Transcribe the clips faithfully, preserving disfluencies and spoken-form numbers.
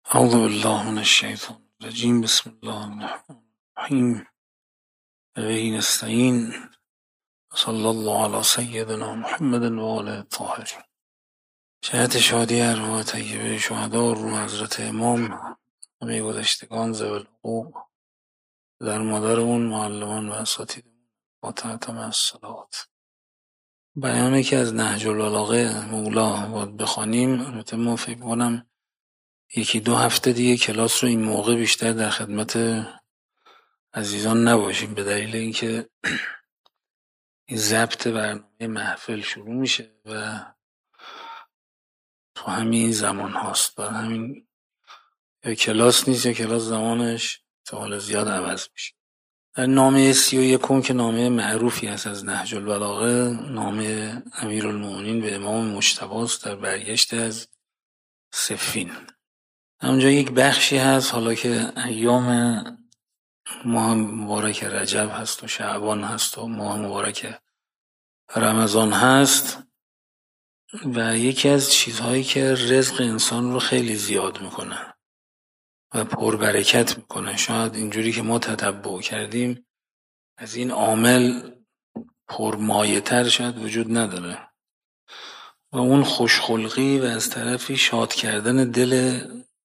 اعوذ بالله من الشیطان الرجیم. بسم الله الرحمن الرحیم. به نستعین. صلی الله علی سیدنا محمد و آله الطاهرین. جهت شادی ارواح طیبه شهدا روح حضرت امام همه گذشتگان ذوی الحقوق، در مادرمون، معلمان و اساتیدمون، با تحتم الصلوات. بیانی که از نهج البلاغه مولا باید بخوانیم. البته ما فکر کنم یکی دو هفته دیگه کلاس رو این موقع بیشتر در خدمت عزیزان نباشیم، به دلیل اینکه این ضبط برنامه محفل شروع میشه و تو همین زمان هاست. برای همین یا کلاس نیست یا کلاس زمانش احتمال زیاد عوض میشه. در نامه سی و یکم که نامه معروفی هست از نهج البلاغه، نامه امیرالمومنین به امام مجتبی است در برگشت از صفین. همونجا یک بخشی هست، حالا که ایام ماه مبارک رجب هست و شعبان هست و ماه مبارک رمضان هست و یکی از چیزهایی که رزق انسان رو خیلی زیاد میکنه و پربرکت میکنه، شاید اینجوری که ما تتبع کردیم از این عامل پرمایه تر شاید وجود نداره، و اون خوشخلقی و از طرفی شاد کردن دل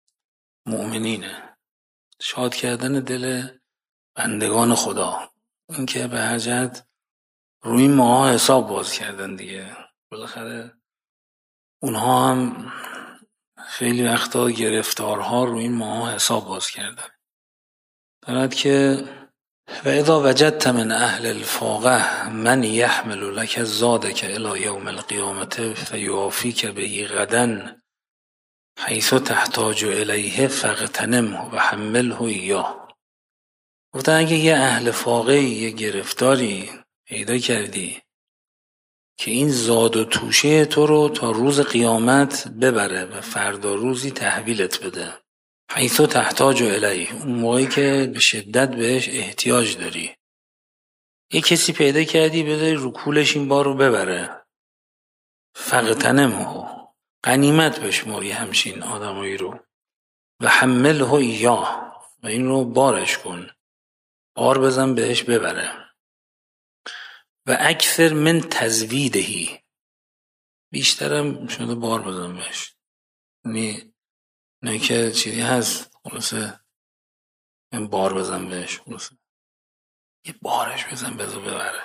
مؤمنینه، شاد کردن دل بندگان خدا. این که به هر جهت روی ماها حساب باز کردن دیگه، بالاخره اونها هم خیلی وقتا گرفتارها روی ماها حساب باز کردن. دارد که و اذا وجدت من اهل الفاقه من یحمل لك زادک الی یوم القیامت فیوافیک به غدا حیث تحتاج الیه فاغتنمه و حمله ایاه. گفتن اگه یه اهل فاقه، یه گرفتاری پیدا کردی که این زاد و توشه تو رو تا روز قیامت ببره و فردا روزی تحویلت بده، حیث تحتاج الیه، اون موقعی که به شدت بهش احتیاج داری، یه کسی پیدا کردی بذاری رو کولش این بار رو ببره، فاغتنمه، غنیمت بشماری همچین آدمایی رو، و حمله ایاه، و این رو بارش کن، بار بزن بهش ببره، و اکثر من تزویدهی، بیشترم شده بار بزن بهش. یعنی نه که چیزی هست خلاصه این بار بزن بهش، خلاصه یه بارش بزن بزن ببره.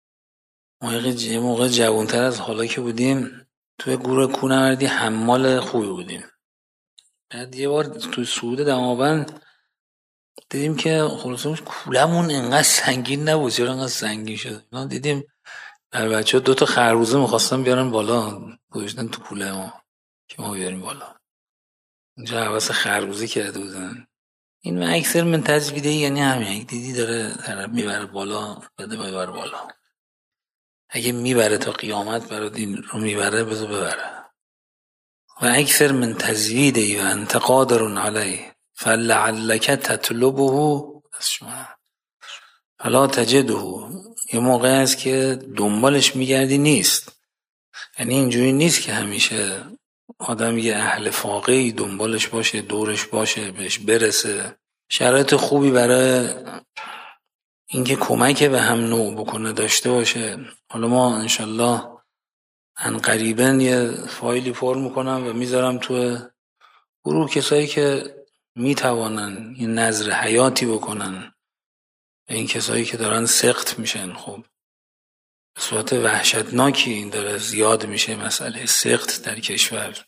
یه موقع جوانتر از حالا که بودیم توی گروه کوهنوردی حمال خوبی بودیم. بعد یه بار توی صعود دماوند دیدیم که خلاصه کولمون انقدر سنگین نبود، چرا انقدر سنگین شد. دیدیم در بچه ها دوتا خربوزه میخواستن بیارن بالا، گذاشتن تو کوله ما که ما بیاریم بالا. اینجا حواس خربوزه کرده بودن. این من اکثر من تزویده، یعنی همین دیدی داره طرف میبره بالا، بده میبره بالا. اگه میبره تا قیامت برات این رو میبره، بذار ببره. و اکثر من تزویده و انت قادر علیه فلعلک تطلبه از شما فلا تجده. یه موقع هست که دنبالش میگردی نیست. یعنی اینجوری نیست که همیشه آدم یه اهل فاقهی دنبالش باشه، دورش باشه، بهش برسه، شرایط خوبی برای اینکه کمک به هم نوع بکنه داشته باشه. حالا ما انشالله عنقریبا یه فایلی پر میکنم و میذارم تو گروه، کسایی که میتوانن یه نظر حیاتی بکنن و این کسایی که دارن سقط میشن. خب به صورت وحشتناکی این داره زیاد میشه مسئله سقط در کشور،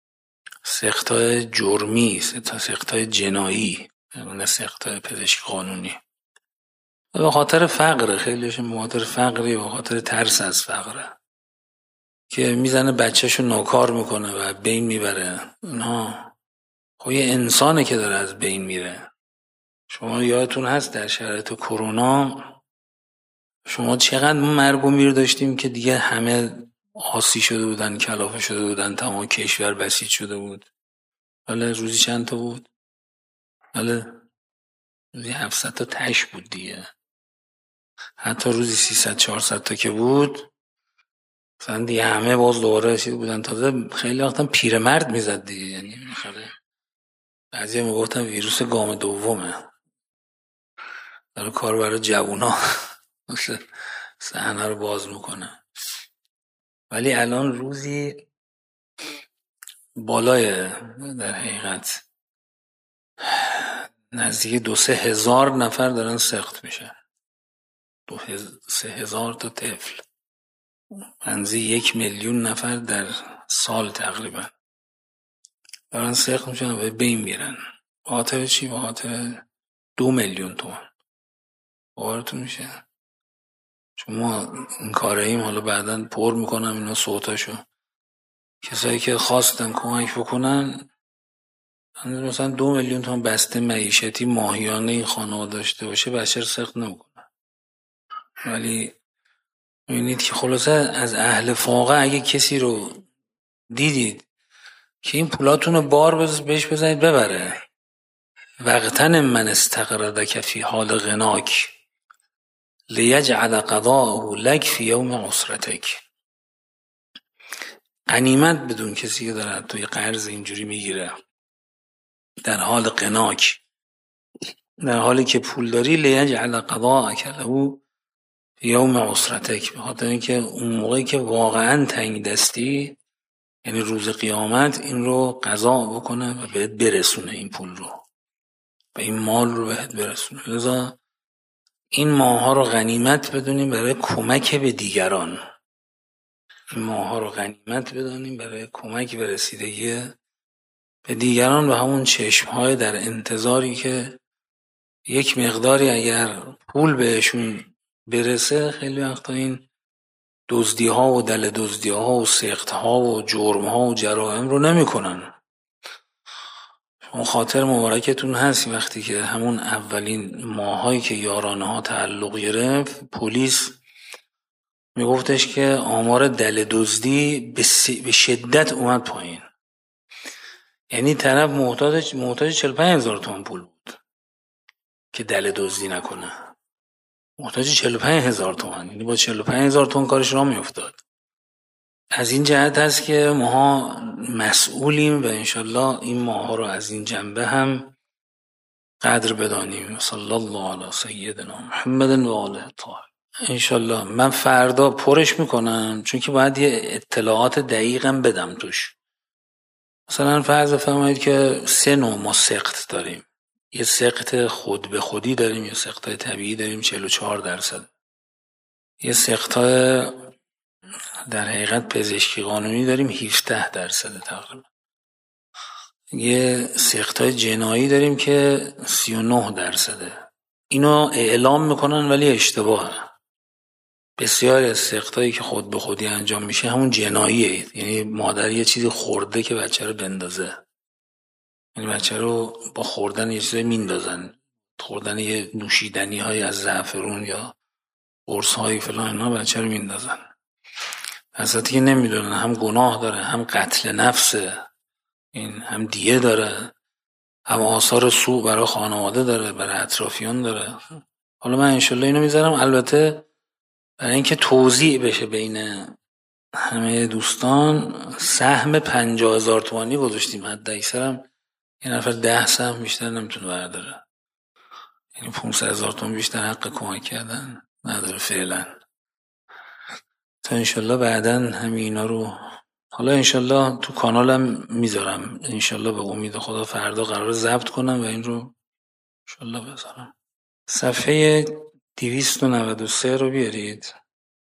سقط‌های جرمی، سقط‌های جنایی، نه سقط‌های پزشکی قانونی. به خاطر فقره، خیلیشون به خاطر فقری، به خاطر ترس از فقره که میزنه بچهشو ناکار میکنه و بین میبره. اینها خب یه انسانه که داره از بین میره. شما یادتون هست در شرایط کرونا شما چقدر مرگ و میر داشتیم که دیگه همه آسی شده بودن، کلافه شده بودن، تمام کشور بسیج شده بود. حالا روزی چند تا بود؟ حالا روزی هفتصد تا تش بود دیگه. حتی روزی سیصد چهارصد تا که بود مثلا دیگه همه باز دوباره رسید بودن. تازه خیلی وقتا پیرمرد میزد دیگه، یعنی میخوره بعضی میگفتن ویروس گام دومه، داره کار برای جوونا صحنه رو باز میکنه. ولی الان روزی بالای در حقیقت نزدیک دو سه هزار نفر دارن سقط میشن، دو هز... سه هزار تا طفل، نزدیک یک میلیون نفر در سال تقریبا دارن سقط میشن و به این میرن. خاطر چی؟ به خاطر دو میلیون تومان. باورتون میشه؟ چون ما این کارهاییم، حالا بعداً پر میکنم اینا صوتاشو، کسایی که خواستن کمک بکنن مثلا دو میلیون تومان بسته معیشتی ماهیانه این خانواده داشته باشه، بچه رو سقط نمیکنن. ولی میبینید که خلاصه از اهل فاقه اگه کسی رو دیدید که این پولاتون رو بار بز بهش بزنید ببره، وقتن من استقردک فی حال غناک لیجعل قضاءه لک فی یوم عسرتک. غنیمت بدون کسی که داره توی قرض اینجوری میگیره در حال غناک، در حالی که پول داری، لیجعل قضاءک له فی یوم عسرتک، به خاطر اینکه اون موقعی که واقعا تنگ دستی، یعنی روز قیامت، این رو قضا بکنه و بهت برسونه، این پول رو و این مال رو بهت برسونه. لذا این ماها رو غنیمت بدونیم برای کمک به دیگران، این ماها رو غنیمت بدونیم برای کمک به رسیدگی به دیگران و همون چشمهای در انتظاری که یک مقداری اگر پول بهشون برسه، خیلی وقتا این دزدی ها و دل دزدی ها و سقط ها و جرم ها و جرائم رو نمی کنن. اون خاطر مبارکتون هست وقتی که همون اولین ماهایی که یارانه ها تعلق گرفت، پلیس میگفتش که آمار دل دزدی به شدت اومد پایین. یعنی طرف محتاج محتاج چهل و پنج هزار تومان پول بود که دل دزدی نکنه، محتاج چهل و پنج هزار تومان، یعنی با چهل و پنج هزار تومان کارش راه میافتاد. از این جهت هست که ماها مسئولیم و انشالله این ماها رو از این جنبه هم قدر بدانیم. صلی الله علی سیدنا محمد و آله الطاهرین. انشالله من فردا پرش میکنم، چون که باید یه اطلاعات دقیقم بدم توش. مثلا فرض فرمایید که سه نوع ما سقط داریم، یه سقط خود به خودی داریم، یه سقط طبیعی داریم چهل و چهار درصد، یه سقط در حقیقت پزشکی قانونی داریم هفده درصد تقریبا، یه سقط جنایی داریم که سی و نه درصده. اینو اعلام میکنن ولی اشتباهه. بسیاری از سقطایی که خود به خودی انجام میشه همون جناییه، یعنی مادر یه چیزی خورده که بچه رو بندازه، یعنی بچه رو با خوردن یه چیزی میندازن، خوردن یه نوشیدنی های از زعفرون یا قرص های فلان، اینا بچه رو میندازن. حضرتی که نمیدونن هم گناه داره، هم قتل نفسه، این هم دیه داره، هم آثار سوء برای خانواده داره، برای اطرافیان داره. حالا من انشالله اینو میذارم، البته برای اینکه توزیع بشه بین همه دوستان، سهم پنجاه هزار تومانی گذاشتیم، حد اکثرم یه نفر ده سهم بیشتر نمیتونه برداره، یعنی پانصد هزار تومان بیشتر حق کمک کردن نداره فعلا. تا انشالله بعداً همین اینا رو، حالا انشالله تو کانالم میذارم، انشالله به امید خدا فردا قرار ضبط کنم و این رو انشالله بذارم. صفحه دویست و نود و سه رو بیارید،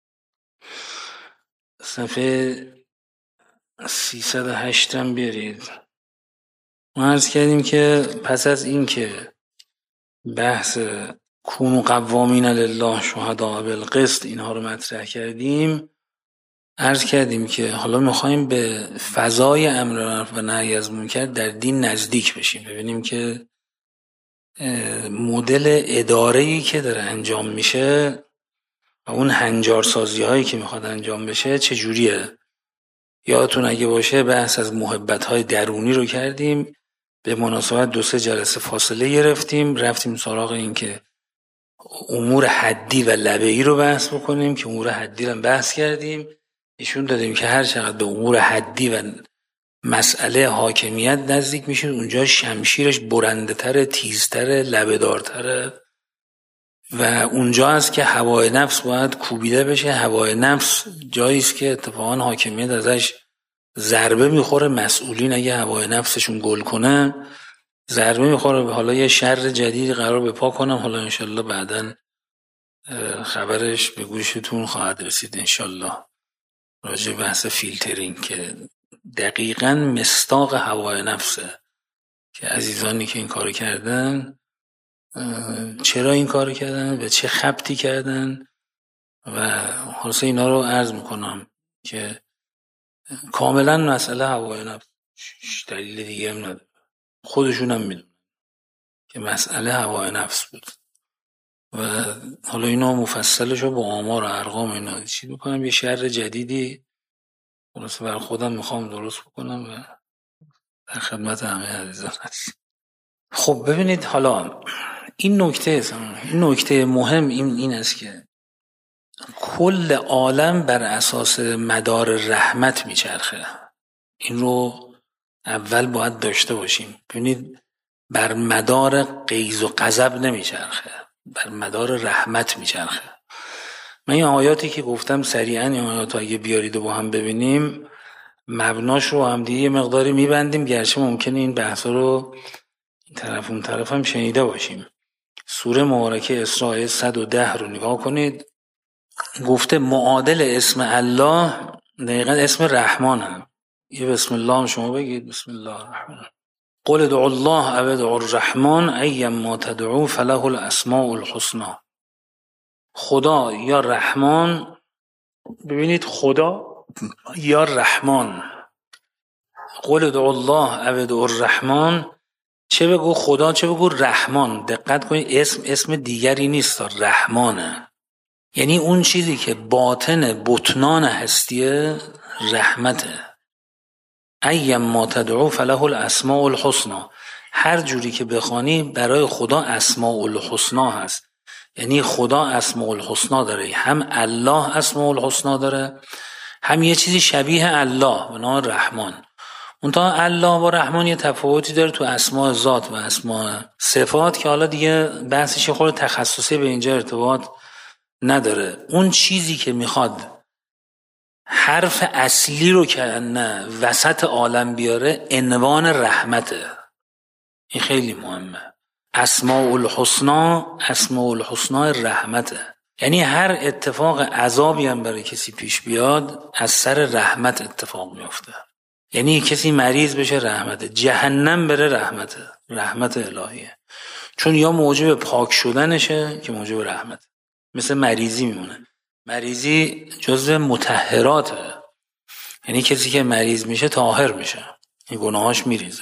صفحه سیصد و هشت هم بیارید. ما عرض کردیم که پس از این که بحث کونوا قوامین لله شهداء بالقسط اینها رو مطرح کردیم، عرض کردیم که حالا میخوایم به فضای امر معروف و نهی از منکر در دین نزدیک بشیم، ببینیم که مدل اداره‌ای که داره انجام میشه و اون هنجارسازی هایی که میخواد انجام بشه چجوریه. یادتون اگه باشه بحث از محبت های درونی رو کردیم، به مناسبت دو سه جلسه فاصله گرفتیم، رفتیم سراغ این که امور حدی و لبه‌ای رو بحث بکنیم که امور حدی رو بحث کردیم، نشون دادیم که هر چقدر به امور حدی و مسئله حاکمیت نزدیک میشید اونجا شمشیرش برنده تره، تیزتره، لبه‌دارتره و اونجا هست که هوای نفس باید کوبیده بشه. هوای نفس جایی است که اتفاقا حاکمیت ازش ضربه میخوره. مسئولین اگه هوای نفسشون گل کنه ضربه میخوره. حالا یه شر جدیدی قرار به پا کنم، حالا انشالله بعداً خبرش به گوشتون خواهد رسید انشالله، راجع بحث فیلترینگ که دقیقاً مصداق هوای نفسه که عزیزانی که این کارو کردن چرا این کارو کردن، به چه خبطی کردن و خلاصه اینا رو عرض میکنم که کاملا مسئله هوای نفس، دلیل دیگه هم نداره. خودشون هم میدونن که مسئله هوای نفس بود و حالا اینا مفصلش رو با آمار و ارقام اینا چی بکنم. یه شر جدیدی خلاصه برای خودم میخوام درست بکنم و در خدمت همه عزیزان هستم. خب ببینید، حالا این نکته این نکته مهم این این است که کل عالم بر اساس مدار رحمت میچرخه. این رو اول باید داشته باشیم. ببینید بر مدار غیظ و غضب نمیچرخه، بر مدار رحمت میچرخه. من این آیاتی که گفتم سریعا این آیات رو اگه بیارید و با هم ببینیم مبناش رو هم دیگه یه مقداری میبندیم، گرچه ممکنه این بحث رو این طرف اون طرف هم شنیده باشیم. سوره مبارکه اسراء آیه صد و ده رو نگاه کنید. گفته معادل اسم الله دقیقا اسم رحمان هم. یه بسم الله هم شما بگید، بسم الله الرحمن. قل ادعوا الله او ادعوا الرحمن ایما تدعوا فله الاسماء الحسنى. خدا یا رحمان، ببینید خدا یا رحمان. قل ادعوا الله او ادعوا الرحمن، چه بگو خدا چه بگو رحمان. دقت کنید اسم اسم دیگری نیست، رحمانه. یعنی اون چیزی که باطن بطنان هستیه رحمته. ایما تدعو فله الاسماء الحسنى، هر جوری که بخوانی برای خدا اسماء الحسنى هست. یعنی خدا اسماء الحسنى داره، هم الله اسماء الحسنى داره، هم یه چیزی شبیه الله به نام رحمان. منتها الله با رحمان یه تفاوتی داره تو اسماء ذات و اسماء صفات که حالا دیگه بحثش خود تخصصی به اینجا ارتباط نداره. اون چیزی که میخواد حرف اصلی رو که نه وسط عالم بیاره عنوان رحمته. این خیلی مهمه. اسماء الحسنا اسماء الحسنا رحمته. یعنی هر اتفاق عذابی هم برای کسی پیش بیاد از سر رحمت اتفاق میفته. یعنی کسی مریض بشه رحمته، جهنم بره رحمته، رحمت الهیه. چون یا موجب پاک شدنشه که موجب رحمت، مثل مریضی میمونه. مریضی جزو مطهراته، یعنی کسی که مریض میشه طاهر میشه، این گناهاش میریزه.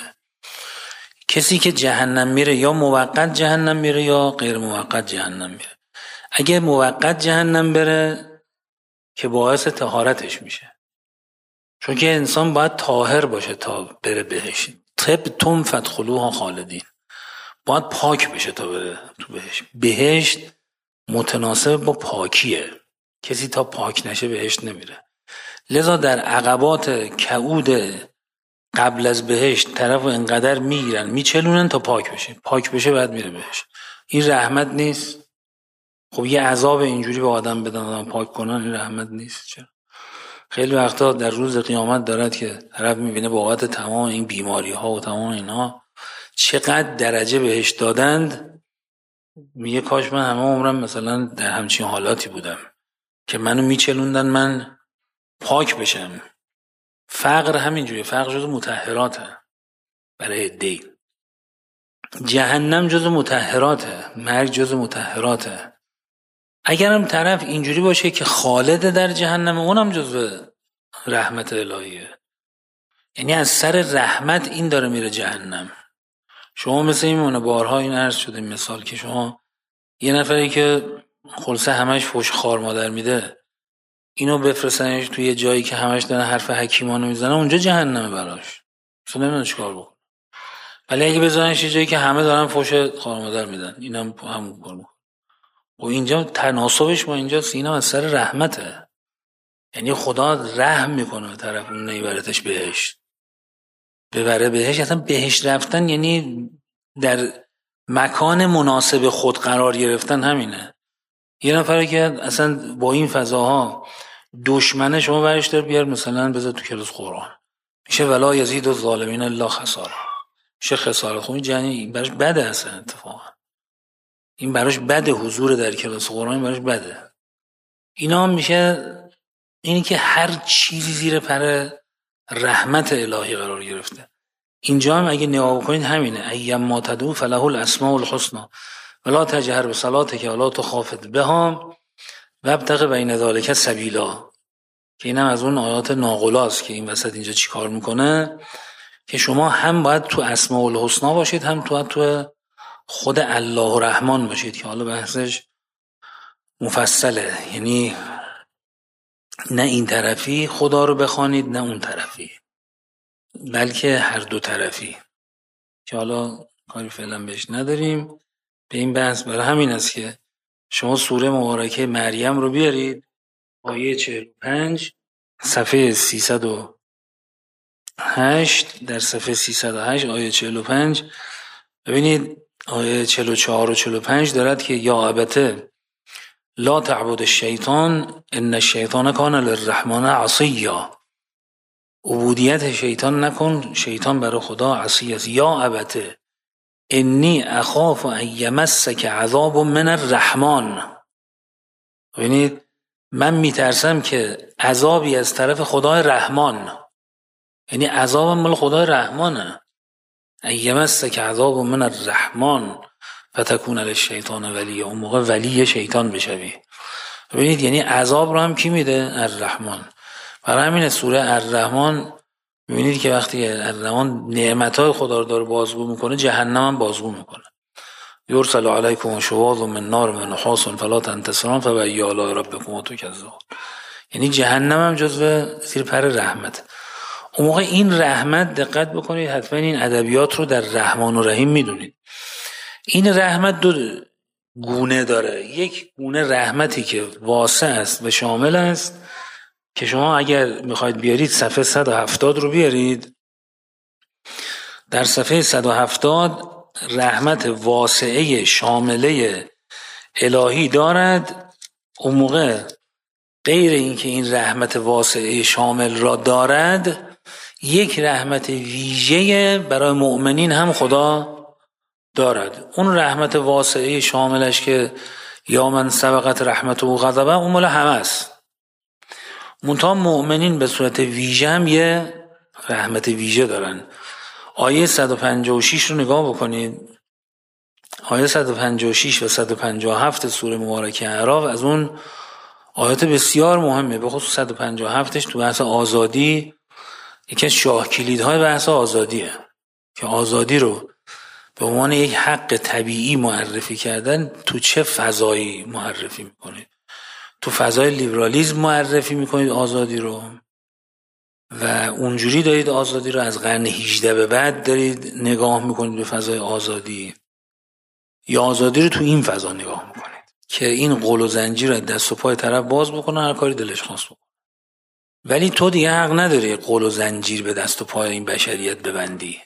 کسی که جهنم میره یا موقت جهنم میره یا غیر موقت جهنم میره. اگه موقت جهنم بره که باعث طهارتش میشه، چون که انسان باید طاهر باشه تا بره بهشت. طبتم فادخلوها خالدین، باید پاک بشه تا بره تو بهشت. بهشت متناسب با پاکیه، کسی تا پاک نشه بهشت نمیره. لذا در عقبات کعود قبل از بهشت طرف و انقدر میگیرن میچلونن تا پاک بشه، پاک بشه بعد میره بهشت. این رحمت نیست؟ خب یه عذاب اینجوری به آدم بدن آدم پاک کنن، این رحمت نیست؟ چرا؟ خیلی وقتا در روز قیامت دارد که طرف میبینه بابت تمام این بیماری ها و تمام اینا چقدر درجه بهش دادند، میگه کاش من همه عمرم مثلا در همچین حالاتی بودم که منو میچلوندن من پاک بشم. فقر همینجوری، فقر جز مطهراته برای دی. جهنم جز مطهراته، مرگ جز مطهراته. اگرم طرف اینجوری باشه که خالد در جهنم، اونم جز رحمت الهیه. یعنی از سر رحمت این داره میره جهنم. شما مثل این مونه بارها این عرض شده مثال که شما یه نفری که خلصه همش فوش خار مادر میده، اینو بفرستنش توی جایی که همش داره حرف حکیمانو میزنه، اونجا جهنمه براش، اصلا نمیدونه چیکار بکنه. ولی اگه بذارنش یه جایی که همه دارن فوش خار مادر میدن، اینم همون کار میکنه. و اینجا تناسبش با اینجا سینا از سر رحمته. یعنی خدا رحم میکنه به طرف اون، نمیبرتش بهشت. ببره بهش. اصلا بهش رفتن یعنی در مکان مناسب خود قرار گرفتن. همینه. یه نفره که اصلا با این فضاها دشمنه شما برش دار بیار مثلا بذار تو کلاس قرآن، میشه ولا یزید الظالمین الا خسارا، میشه خسارت. خب این جنی براش بده اصلا. اتفاقا این براش بده، حضور در کلاس قرآن براش بده. اینا هم میشه اینی که هر چیزی زیر پر رحمت الهی قرار گرفته. اینجا هم اگه نگاه بکنید همینه. ایم ما تدعو فله الاسماء الحسنی ولا تجهر بصلاتک ولا تخافت بها وابتغ بین ذلک سبیلا، که اینم از اون آیات ناقلاست که این وسط اینجا چی کار میکنه، که شما هم باید تو اسماء الحسنا باشید، هم تو تو خود الله رحمان باشید، که حالا بحثش مفصله. یعنی نه این طرفی خدا رو بخوانید نه اون طرفی، بلکه هر دو طرفی، که حالا کاری فعلا بهش نداریم. به این بحث برای همین است که شما سوره مبارکه مریم رو بیارید، آیه چهل و پنج صفحه سیصد و هشت، در صفحه سیصد و هشت آیه چهل و پنج ببینید. آیه چهل و چهار و چهل و پنج دارد که یا ابته لا تعبد الشیطان ان الشیطان کان للرحمن عصیا، عبودیت شیطان نکن، شیطان برای خدا عصی است. یا ابته انی اخاف ان یمسک عذاب من الرحمن، ببینید من میترسم که عذابی از طرف خدای رحمان، یعنی عذابم مال خدای رحمانه. ان یمسک عذاب من الرحمن فتکون للشیطان ولی، اون موقع ولی شیطان بشوی. ببینید یعنی عذاب رو هم کی میده؟ الرحمن. برای همین سوره الرحمن ببینید که وقتی الرحمن نعمتهای خدا رو داره بازگو میکنه، جهنم هم بازگو میکنه. یرسل علیکم شواظ من نار من نحاس فلا تنتصران فبأی آلاء ربکما تکذبان، یعنی جهنم هم جزو زیر پر رحمت. اون موقع این رحمت، دقت بکنید حتما این ادبیات رو در رحمان و رحیم میدونید. این رحمت دو گونه داره. یک گونه رحمتی که واسع است و شامل است، که شما اگر میخواید بیارید صفحه صد و هفتاد رو بیارید. در صفحه صد و هفتاد رحمت واسعه شامله الهی دارد. اون موقع غیر این که این رحمت واسعه شامل را دارد، یک رحمت ویژه برای مؤمنین هم خدا دارد. اون رحمت واسعه شاملش که یا من سبقت رحمت و غضبه، اون مال همه است. منتها مؤمنین به صورت ویژه هم یه رحمت ویژه دارن. آیه صد و پنجاه و شش رو نگاه بکنید. آیه صد و پنجاه و شش و صد و پنجاه و هفت سوره مبارکه اعراف از اون آیات بسیار مهمه. به خصوص صد و پنجاه و هفتش تو بحث آزادی یکی از شاه کلیدهای بحث آزادیه، که آزادی رو به عنوان یک حق طبیعی معرفی کردن. تو چه فضایی معرفی میکنید؟ تو فضای لیبرالیسم معرفی میکنید آزادی رو، و اونجوری دارید آزادی رو از قرن هجده به بعد دارید نگاه میکنید به فضای آزادی، یا آزادی رو تو این فضا نگاه میکنید که این قول و زنجیر رو دست و پای طرف باز بکنه، هر کاری دلش خواست بکنه. ولی تو دیگه حق نداری قول و زنجیر به دست و پای این بشریت ببندی،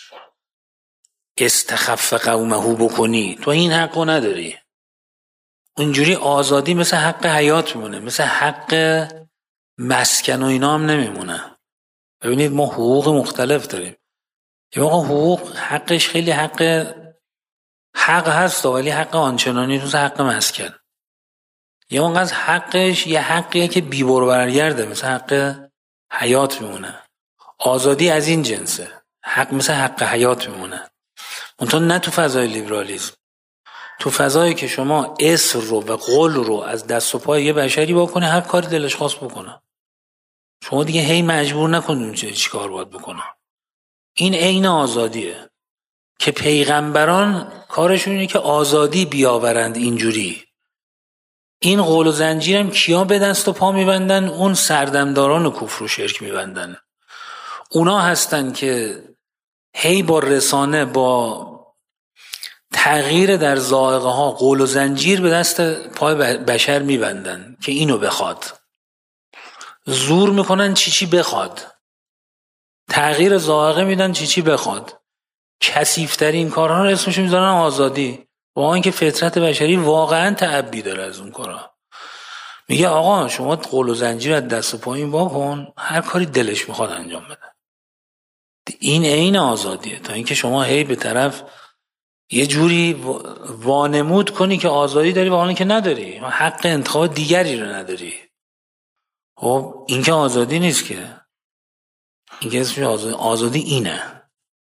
استخف قومهو بکنی، تو این حقو نداری. اونجوری آزادی مثل حق حیات میمونه، مثل حق مسکن و اینا هم نمیمونه. ببینید ما حقوق مختلف داریم. یه موقع حقوق حقش خیلی حق حق هست، ولی حق آنچنانی مثل حق مسکن. یه موقع از حقش یه حقیه که بی بر برگرده، مثل حق حیات میمونه. آزادی از این جنسه، حق مثل حق حیات میمونه. منتها نه تو فضای لیبرالیسم، تو فضایی که شما اسر رو و قول رو از دست و پای یه بشری بکنه، هر کاری دلش خواست بکنه، شما دیگه هی مجبور نکنید چه چی کار باید بکنه. این عین آزادیه که پیغمبران کارشون اینه که آزادی بیاورند. اینجوری این قول و زنجیرم کیا به دست و پا میبندن؟ اون سردمداران کفر و شرک میبندن. اونا هستن که هی با رسانه، با تغییر در ذائقه ها، قول و زنجیر به دست پای بشر میبندن که اینو بخواد، زور میکنن چی چی بخواد، تغییر ذائقه میدن چی چی بخواد. کثیف‌ترین کارها رو اسمش میذارن آزادی، با اینکه فطرت بشری واقعا تعبی داره از اون کارا. میگه آقا شما قول و زنجیر از دست و پایین وا کن، هر کاری دلش میخواد انجام بده. این عین آزادیه، تا اینکه شما هی به طرف یه جوری وانمود کنی که آزادی داری و حالا که نداری، حق انتخاب دیگری رو نداری. خب این که آزادی نیست که، این که اسمش آزادی, آزادی اینه.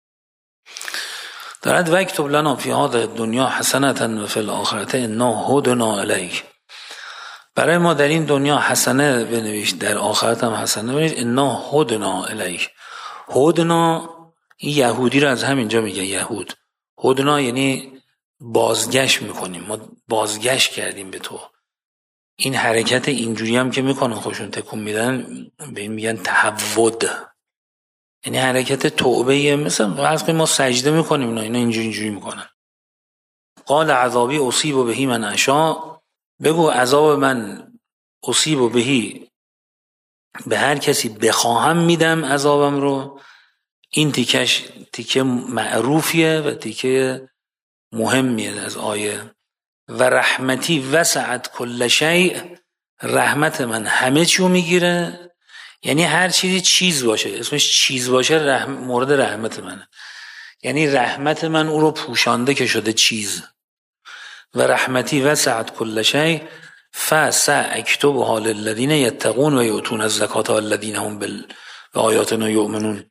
دارد وکتب لنا فی هذه الدنیا حسنة و فی الآخرة انا هدنا الیک. برای ما در این دنیا حسنه بنویش، در آخرت هم حسنه بنویش. انا هدنا الیک. هدنا این یهودی رو از همینجا میگه یهود. هدنا یعنی بازگشت میکنیم، ما بازگشت کردیم به تو. این حرکت اینجوری هم که میکنن خودشون تکون میدن به این میگن تهود، یعنی حرکت توبه. مثلا فرض کنیم ما سجده میکنیم اینا اینا اینجوری اینجوری میکنن. قال عذابی اصیب بهی من اشاء. بگو عذاب من اصیب بهی، به هر کسی بخواهم میدم عذابم رو. این تیکش تیکه معروفیه و تیکه مهمیه از آیه. و رحمتی وسعت کل شیء. رحمت من همه چیو میگیره، یعنی هر چیزی چیز باشه، اسمش چیز باشه رحم، مورد رحمت منه. یعنی رحمت من او رو پوشانده که شده چیز. و رحمتی وسعت کل شیء فساکتبها للذین یتقون و یؤتون الزکات والذین هم بآیاتنا یؤمنون.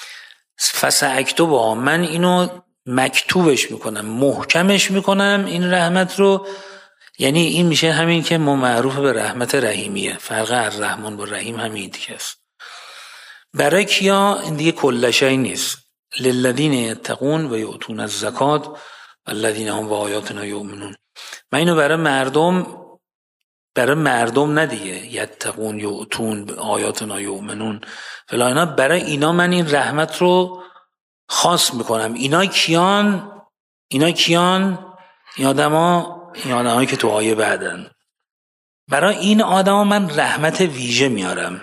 فساکتبها، من اینو مکتوبش میکنم، محکمش میکنم این رحمت رو. یعنی این میشه همین که ما معروف به رحمت رحیمیه. فرق الرحمن با رحیم همین دیگه است. برای کیا؟ این دیگه کل شیء نیست. للذین یتقون و یؤتون الزکات والذین هم بآیاتنا یؤمنون. من اینو برای مردم، برای مردم نه دیگه، یتقون یؤتون بآیاتنا یؤمنون فلا، اینا برای اینا من این رحمت رو خاص میکنم. اینا کیان؟ اینا کیان؟ این آدما، این آدمایی که تو آیه بعدن. برای این آدما من رحمت ویژه میارم.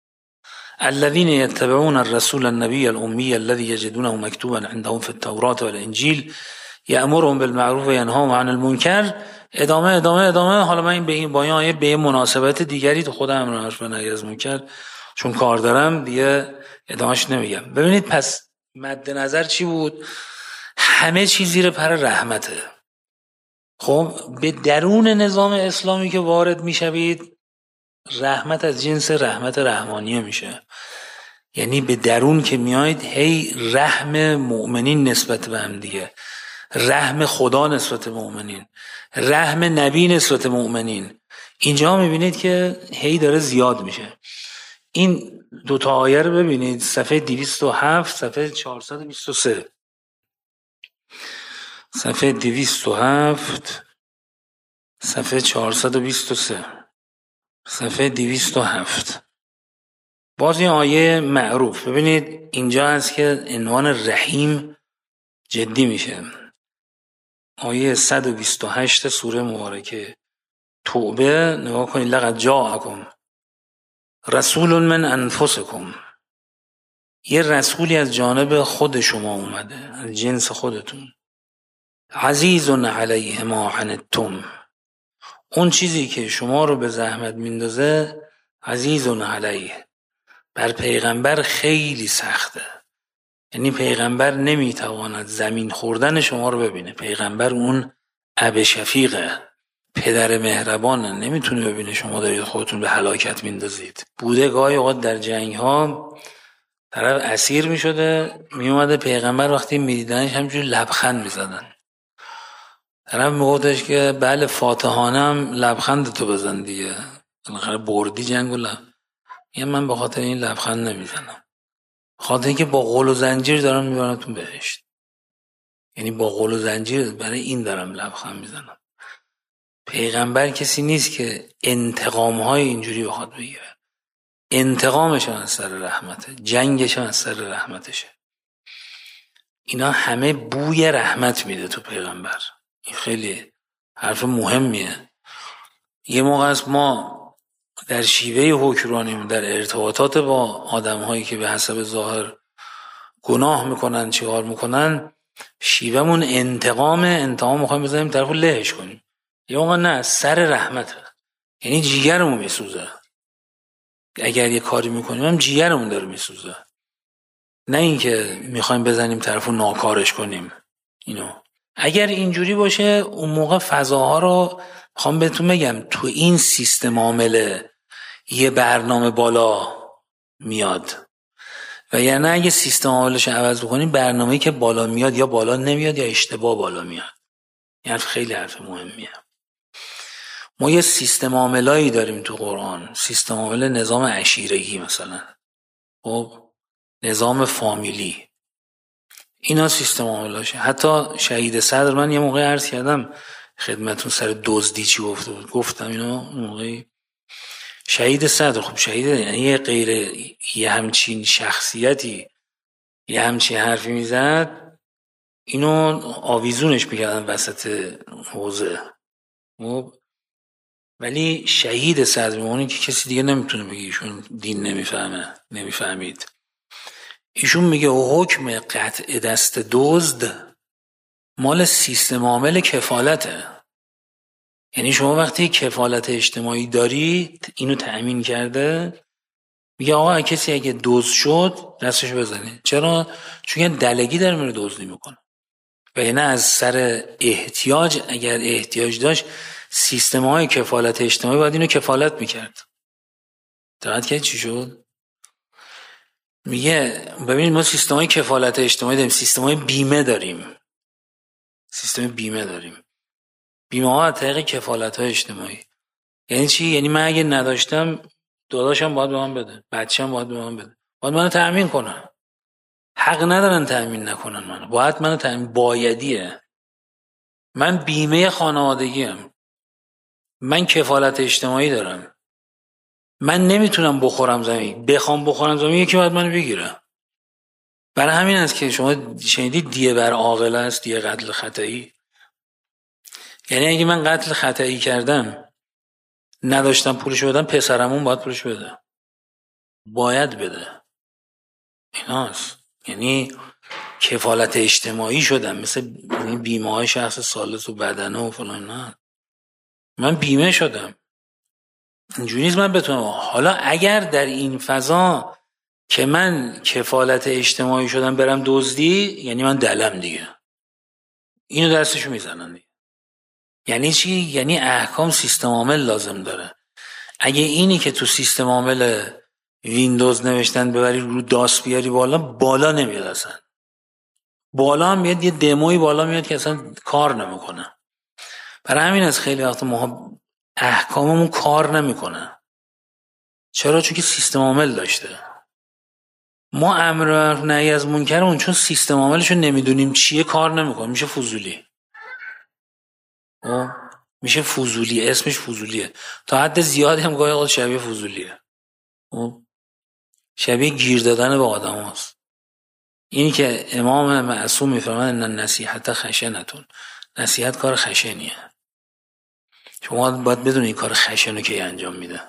الذين يتبعون الرسول النبي الأمي الذي يجدونه مكتوبا عندهم في التوراة والإنجيل يأمرهم بالمعروف وينهاهم عن المنكر. ادامه ادامه ادامه. حالا من به این با این آیه به مناسبت دیگری تو خودم امر معروف و نهی از منکر چون کار دارم دیگه ادامهش نمیگم. ببینید پس مد نظر چی بود؟ همه چیز زیر پر رحمته. خب به درون نظام اسلامی که وارد میشوید، رحمت از جنس رحمت رحمانیه میشه. یعنی به درون که میایید هی رحم مؤمنین نسبت به هم دیگه، رحم خدا نسبت به مؤمنین، رحم نبی نسبت به مؤمنین، اینجا میبینید که هی داره زیاد میشه. این دوتا آیه رو ببینید، صفحه دویست و هفت، صفحه چهارصد و بیست و سه. صفحه دویست و هفت، صفحه چهارصد و بیست و سه. صفحه دویست و هفت. باز این آیه معروف ببینید، اینجا هست که عنوان رحیم جدی میشه. آیه صد و بیست و هشت سوره مبارکه توبه نگاه کنید. لقد جاءکم رسول من انفسکم. یه رسولی از جانب خود شما اومده، از جنس خودتون. عزیز علیه ما عنتم. اون چیزی که شما رو به زحمت میندازه عزیز علیه، بر پیغمبر خیلی سخته. یعنی پیغمبر نمیتواند زمین خوردن شما رو ببینه. پیغمبر اون اب شفیقه، پدر مهربانه، نمیتونه ببینه شما دارید خودتون به هلاکت میندازید. بوده گاهی اوقات در جنگ ها طرف اسیر میشده، میومده پیغمبر وقتی میدیدنش همجور لبخند میزدن. طرف میگفتش که بله فاتحانه هم لبخند تو بزن دیگه، بالاخره بردی جنگو. لب یه من به خاطر این لبخند نمیزنم، خاطر اینکه با قول و زنجیر دارم میبرمتون بهشت. یعنی با قول و زنجیر برای این دارم لبخند میزنم. پیغمبر کسی نیست که انتقامهای اینجوری بخواد بگیره. انتقامش از سر رحمته، جنگش از سر رحمتشه. اینا همه بوی رحمت میده تو پیغمبر. این خیلی حرف مهمیه. یه موقع است ما در شیوه حکمرانیم، در ارتباطات با آدم‌هایی که به حسب ظاهر گناه میکنن چیکار میکنن، شیوهمون انتقام انتقام میخوایم بزنیم طرفو لهش کنیم. یه موقع نه، سر رحمته، یعنی جیگرمون میسوزه. اگر یه کاری میکنیم هم جیگرمون داره میسوزه، نه اینکه میخوایم بزنیم طرفو ناکارش کنیم. اینو اگر اینجوری باشه اون موقع فضاها رو میخوام بهتون بگم تو این سیستم عامله یه برنامه بالا میاد، و یعنی اگه سیستم عاملش عوض بکنیم برنامه‌ای که بالا میاد یا بالا نمیاد یا اشتباه بالا میاد. یعنی خیلی حرف مهمیه. ما یه سیستم عاملایی داریم تو قرآن، سیستم عامل نظام عشیرگی مثلا، خب نظام فامیلی، اینا سیستم عاملاشه. حتی شهید صدر، من یه موقع عرض کردم خدمتون سر دزدی چی گفته بود، گفتم اینا موقعی شهید صدر، خب شهید یعنی یه غیر یه همچین شخصیتی یه همچین حرفی میزد، اینو آویزونش میکردن وسط حوزه. خب ولی شهید صدر میمونه که کسی دیگه نمیتونه بگه ایشون دین نمیفهمه نمیفهمید. ایشون میگه حکم قطع دست دزد مال سیستم عامل کفالته. یعنی شما وقتی کفالت اجتماعی داری اینو تأمین کرده، میگه آقا کسی اگه دزد شد دستش بزنید. چرا؟ چون دلگی داره میره دزدی میکنه، و یعنی از سر احتیاج، اگر احتیاج داشت سیستم های کفالت اجتماعی باید اینو کفالت میکرد. دقت کرد چی شد؟ میگه ببینید ما سیستم های کفالت اجتماعی داریم، سیستم های بیمه داریم، سیستم بیمه داریم، بیمه ها از طریق کفالت های اجتماعی. یعنی چی؟ یعنی من اگه نداشتم داداشم باید به من بده، بچه‌م باید به من بده، باید منو تأمین کنن. حق ندارن تأمین نکنن منو، باید منو تأمین، بایدیه. من بیمه خانوادگیم، من کفالت اجتماعی دارم، من نمیتونم بخورم زمین، بخوام بخورم زمین یکی باید منو بگیره. برای همین است که شما شنیدید دیه بر عاقل است، دیه قتل خطایی. یعنی اگه من قتل خطایی کردم نداشتم پولش بدم، پسرمون باید پولش بده، باید بده. ایناست. یعنی کفالت اجتماعی شدم، مثل بیمه های شخص ثالث و بدنه و فلان. نه، من بیمه شدم، اینجوری نیست من بتونم. حالا اگر در این فضا که من کفالت اجتماعی شدم برم دزدی، یعنی من دلم دیگه، اینو دستشو میزنن دیگه. یعنی چی؟ یعنی احکام سیستم عامل لازم داره. اگه اینی که تو سیستم عامل ویندوز نوشتن ببری رو داس بیاری بالا، بالا نمیاد اصلا. بالا هم میاد یه دموی بالا میاد که اصلا کار نمیکنه. برای همین از خیلی وقت ما احکاممون کار نمیکنه. چرا؟ چون که سیستم عامل داشته. ما امر نهی از منکرمون چون سیستم عاملشو نمیدونیم چیه کار نمیکنه، میشه فضولی. او میشه فضولی، اسمش فضولیه. تا حد زیادی هم گاهی شبیه فضولیه. او شبیه گیر دادن به آدم هست. اینی که امام معصوم میفرماید ان النصیحت خشنتون، نصیحت کار خشنیه. شما باید بدونید این کار خشنو که انجام میده.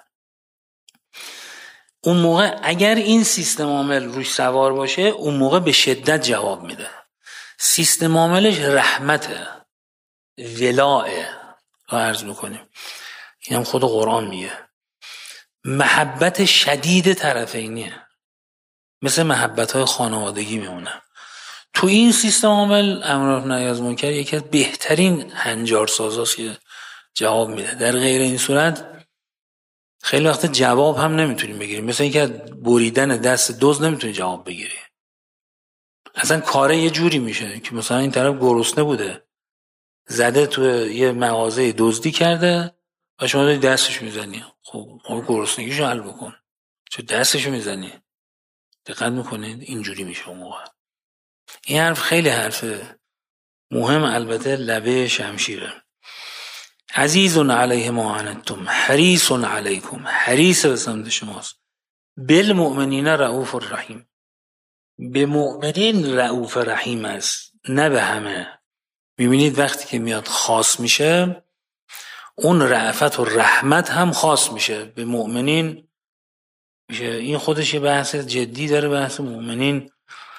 اون موقع اگر این سیستم عامل روش سوار باشه، اون موقع به شدت جواب میده. سیستم عاملش رحمته، ولائه رو عرض میکنیم. این هم خود قرآن میگه. محبت شدید طرفینیه، مثل محبت های خانوادگی میمونه. تو این سیستم عامل امر نهی از منکر یکی از بهترین هنجارسازاست که جواب میده. در غیر این صورت خیلی وقت جواب هم نمیتونیم بگیریم. مثل اینکه بریدن دست دزد نمیتونی جواب بگیری. اصلا کاره یه جوری میشه که مثلا این طرف گرسنه بوده، زده تو یه مغازه دزدی کرده و شما داری دستش میزنی. خب اون گرسنگیشو حل بکن، چه دستشو میزنی؟ دقت میکنید؟ اینجوری میشه اون موقع. این حرف خیلی حرف مهم، البته لبه شمشیره. عزیزون علیه ما عنتم حریصون علیکم، حریص به سمت شماست. بالمؤمنین رؤوف الرحیم، به مؤمنین رؤوف رحیم است، نه به همه. میبینید وقتی که میاد خاص میشه، اون رأفت و رحمت هم خاص میشه به مؤمنین میشه. این خودش یه بحث جدی داره، بحث مؤمنین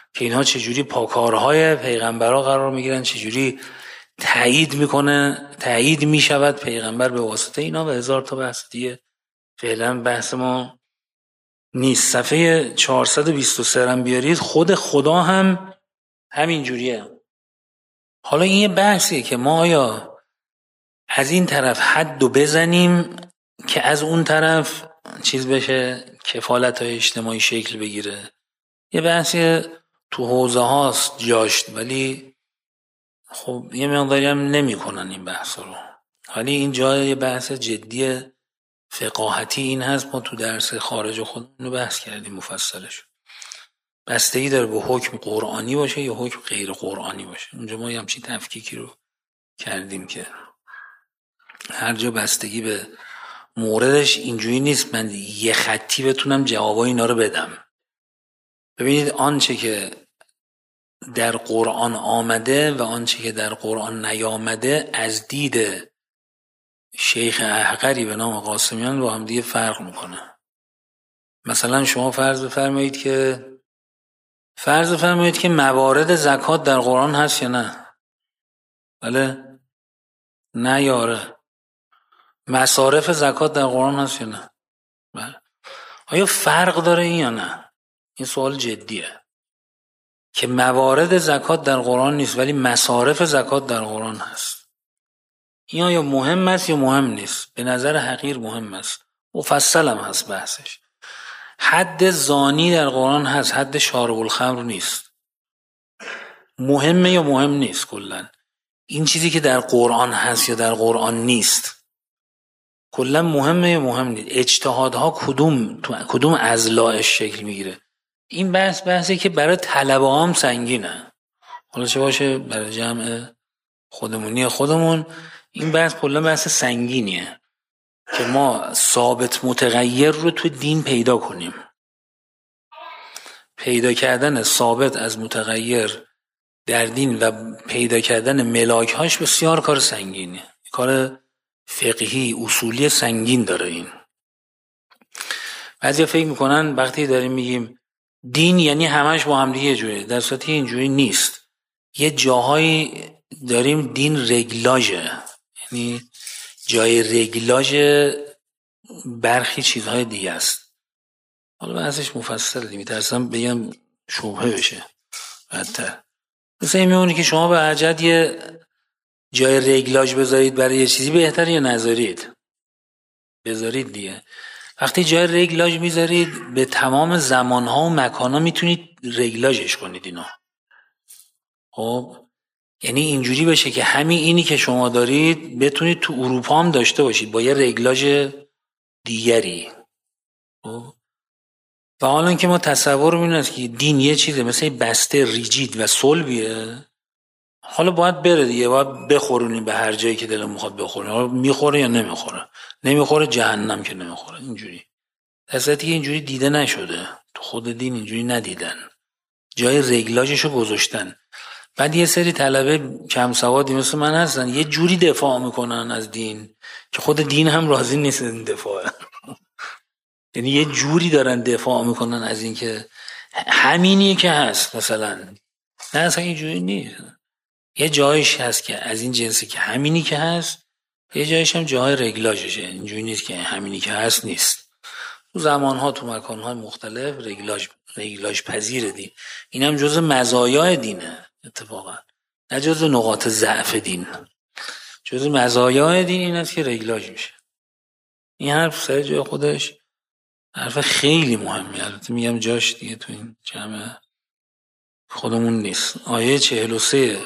که اینها چجوری پاکارهای پیغمبرها قرار میگیرن، چجوری تایید میکنه تایید میشود پیغمبر به واسطه اینا و هزار تا بحث دیگه. فعلا بحث ما نیست. صفحه چهارصد و بیست و سه هم بیارید، خود خدا هم همین جوریه. حالا این یه بحثیه که ما آیا از این طرف حد و بزنیم که از اون طرف چیز بشه، کفالت های اجتماعی شکل بگیره. یه بحثی تو حوزه هاست جاشت، ولی خب یه مقداری هم نمی کنن این بحث رو. ولی این جای یه بحث جدی فقاهتی این هست، ما تو درس خارج خودمون بحث کردیم مفصلش. بستگی داره به حکم قرآنی باشه یا حکم غیر قرآنی باشه. اونجا ما یه همچین تفکیکی رو کردیم که هر جا بستگی به موردش اینجوری نیست من یه خطی بتونم جوابای اینا رو بدم. ببینید آنچه که در قرآن آمده و آنچه که در قرآن نیامده از دید شیخ احقری به نام قاسمیان با هم دیگه فرق میکنه. مثلا شما فرض بفرمایید که فرض بفرمایید که موارد زکات در قرآن هست یا نه؟ بله؟ نه یاره. مصارف زکات در قرآن هست یا نه؟ بله. آیا فرق داره این یا نه؟ این سوال جدیه که موارد زکات در قرآن نیست ولی مصارف زکات در قرآن هست. این آیا مهم است یا مهم نیست؟ به نظر حقیر مهم است. مفصل هم هست بحثش. حد زانی در قرآن هست، حد شارب الخمر نیست. مهمه یا مهم نیست؟ کلن این چیزی که در قرآن هست یا در قرآن نیست کلن مهمه یا مهم نیست؟ اجتهادها کدوم تو کدوم اضلاعش شکل میگیره؟ این بحث بحثی که برای طلبه هم سنگینه. حالا چه باشه برای جمع خودمونی خودمون این بحث کلا بحث سنگینیه که ما ثابت متغیر رو تو دین پیدا کنیم. پیدا کردن ثابت از متغیر در دین و پیدا کردن ملاک‌هاش بسیار کار سنگینه، کار فقهی اصولی سنگین داره. این بعضیا فکر میکنن وقتی داریم میگیم دین یعنی همش با هم دیگه جوره، در صورتی اینجوری نیست. یه جاهایی داریم دین رگلاژه، یعنی جای رگلاژ برخی چیزهای دیگه است. حالا بحثش مفصله، میترسم بگم شبهه بشه بدتر. مثلا این میمونه که شما به حجت یه جای رگلاژ بذارید برای یه چیزی بهتره یا نذارید؟ بذارید دیگه. وقتی جای رگلاژ میذارید به تمام زمانها و مکانها میتونید رگلاژش کنید اینو. خب یعنی اینجوری بشه که همین اینی که شما دارید بتونید تو اروپا هم داشته باشید با یه رگلاژ دیگری. خب و حالا که ما تصور می‌کنیم که دین یه چیزه مثل بسته ریجید و صلبیه، حالا باید بره دیگه، باید بخورونیم به هر جایی که دلم میخواد بخوریم. حالا میخوره یا نمیخوره؟ نمیخوره جهنم که نمیخوره. اینجوری در صورتی که اینجوری دیده نشده، تو خود دین اینجوری ندیدن، جای رگلاژشو گذاشتن. بعد یه سری طلبه کم سوادی مثل من هستن یه جوری دفاع میکنن از دین که خود دین هم راضی نیست این دفاع. یعنی یه جوری دارن دفاع میکنن از این که همینی که هست مثلا. نه اصلا اینجوری نیست. یه جایش هست که از این جنسی که همینی که هست، یه جایش هم جای رگلاژشه. اینجوری نیست که همینی که هست نیست. تو زمانها تو مکانهای مختلف رگلاژ رگلاژ پذیر دین. این هم جزء مزایای دینه اتفاقا، نه جزء نقاط ضعف دین. جزء مزایای دین این است که رگلاژ میشه. این حرف سر جای خودش حرف خیلی مهمی، البته میگم جاش دیگه تو این جمع خودمون نیست. آیه چهل و سه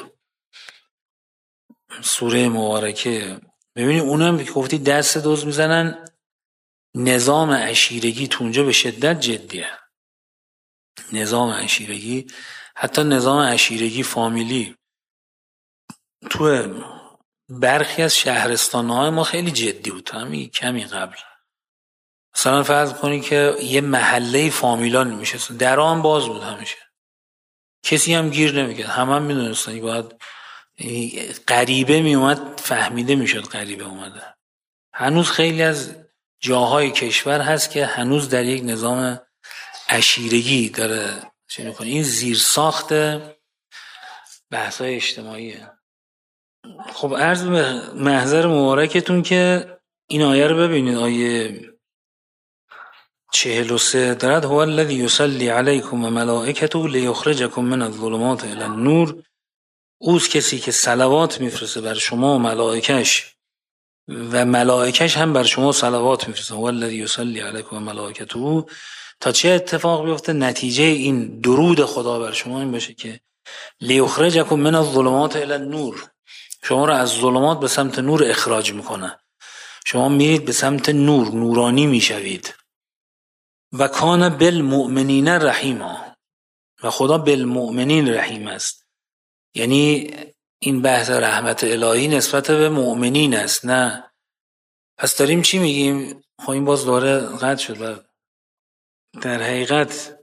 سوره مبارکه، ببینید اونم که گفتی دست دوز میزنن، نظام عشیرگی تو اونجا به شدت جدیه. نظام عشیرگی، حتی نظام عشیرگی فامیلی تو برخی از شهرستان‌های ما خیلی جدی بود، همین کمی قبل. مثلا فرض کنی که یه محله فامیلا نمیشه، درا هم باز بود همیشه، کسی هم گیر نمیکرد، همه هم میدونستن باید غریبه میومد فهمیده میشد غریبه اومده. هنوز خیلی از جاهای کشور هست که هنوز در یک نظام عشیرگی داره چه میکنه؟ این زیر ساخت بحث‌های اجتماعیه. خب عرض به محضر مبارکتون که این آیه رو ببینید، آیه چهل و سه دارد: هو الذی یصلی علیکم و ملائکته لیخرجکم من الظلمات الی النور. اوست کسی که صلوات میفرسته بر شما و ملائکش و ملائکش هم بر شما صلوات میفرسته. هو الذی یصلی علیکم و ملائکته. تا چه اتفاق بیفته؟ نتیجه این درود خدا بر شما این باشه که لیخرجکم من الظلمات الی النور، شما را از ظلمات به سمت نور اخراج میکنه. شما میرید به سمت نور، نورانی میشوید. و کان بالمؤمنین رحیما، و خدا بالمؤمنین رحیم است. یعنی این بحث رحمت الهی نسبت به مؤمنین است، نه. پس داریم چی میگیم؟ خب این باز دوره قطع شد. در حقیقت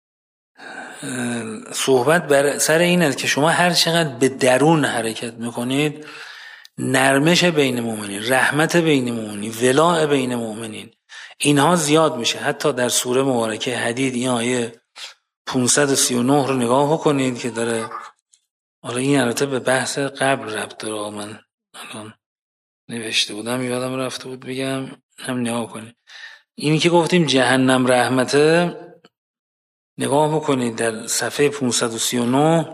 صحبت بر سر این است که شما هر چقدر به درون حرکت میکنید، نرمش بین مؤمنین، رحمت بین مؤمنین، ولاء بین مؤمنین، اینها زیاد میشه. حتی در سوره مبارکه حدید این آیه پانصد و سی و نه رو نگاه کنید که داره، حالا این البته به بحث قبل ربط داره، من الان نوشته بودم یادم رفته بود بگم، هم نگاه کنید. اینی که گفتیم جهنم رحمته، نگاه بکنید در صفحه پانصد و سی و نه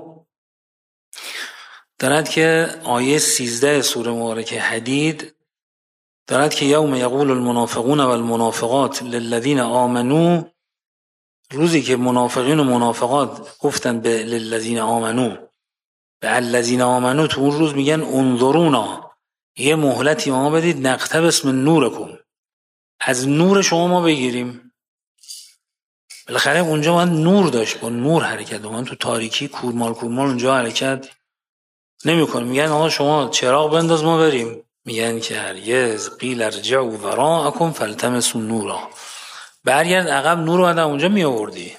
دارد که آیه سیزده سوره مبارکه حدید دارد که یوم یقول المنافقون و المنافقات للذین آمنو، روزی که منافقین و منافقات گفتن به للذین آمنو، به الذین آمنو، تو اون روز میگن انظرونا، یه مهلتی ما بدید، نقتبس من نورکم، از نور شما ما بگیریم. بالاخره اونجا من نور داشت، با نور حرکت، من تو تاریکی کورمال کورمال اونجا حرکت نمی کنم. میگن آقا شما چراغ بنداز ما بریم، میگن که هرگز. قیل ارجعوا وراءکم فالتمسوا نورا، برگرد عقب، نور رو بعد اونجا می آوردی.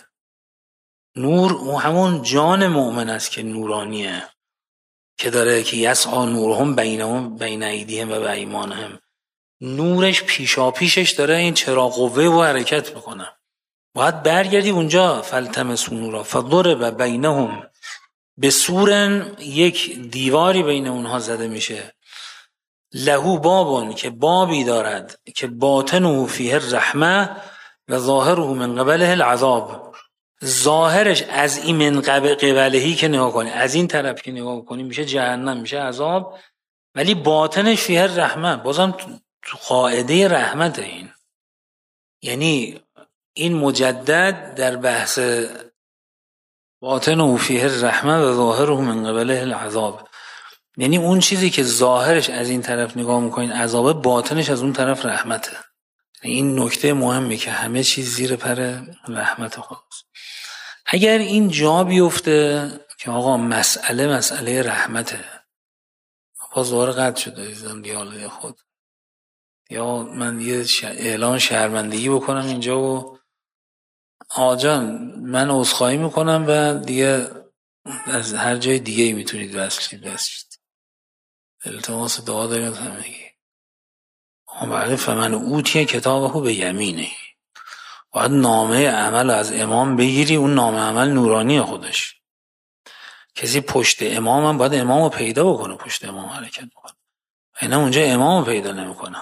نور همون جان مؤمن است که نورانیه، که داره که یسعی نورهم بینهم بین ایدیهم و بایمانهم، نورش پیشا پیشش داره این چراغ قوه و حرکت میکنه. باید برگردی اونجا. فالتمسوا نورا فضرب بینهم بسورن، یک دیواری بین اونها زده میشه. لهو بابون، که بابی دارد، که باطنه فیه الرحمه و ظاهره من قبله العذاب. ظاهرش از این من قبلهی که نگاه کنی، از این طرف که نگاه کنی میشه جهنم، میشه عذاب، ولی باطنش فیه الرحمه، بازم تو قاعده رحمت. این یعنی این مجدد در بحث باطنه فیه الرحمه و ظاهره من قبله العذاب، یعنی اون چیزی که ظاهرش از این طرف نگاه میکنین عذابه، باطنش از اون طرف رحمته. این نکته مهمه که همه چیز زیر پر رحمت خداست. اگر این جا بیفته که آقا مسئله مسئله رحمته، باز دوباره قطع شده دیدم دیالوگ خود، یا من یه اعلان شرمندگی بکنم اینجا و آجان من عذرخواهی میکنم و دیگه از هر جای دیگه ای میتونید وصلید وصلید التماس دعا داریم از همگی. آمده فمن اوتیه کتابه به یمینه، باید نامه عمل از امام بگیری، اون نامه عمل نورانی خودش. کسی پشت امام هم باید امام رو پیدا بکنه، پشت امام حرکت بکنه، اینا اونجا امام رو پیدا نمیکنه.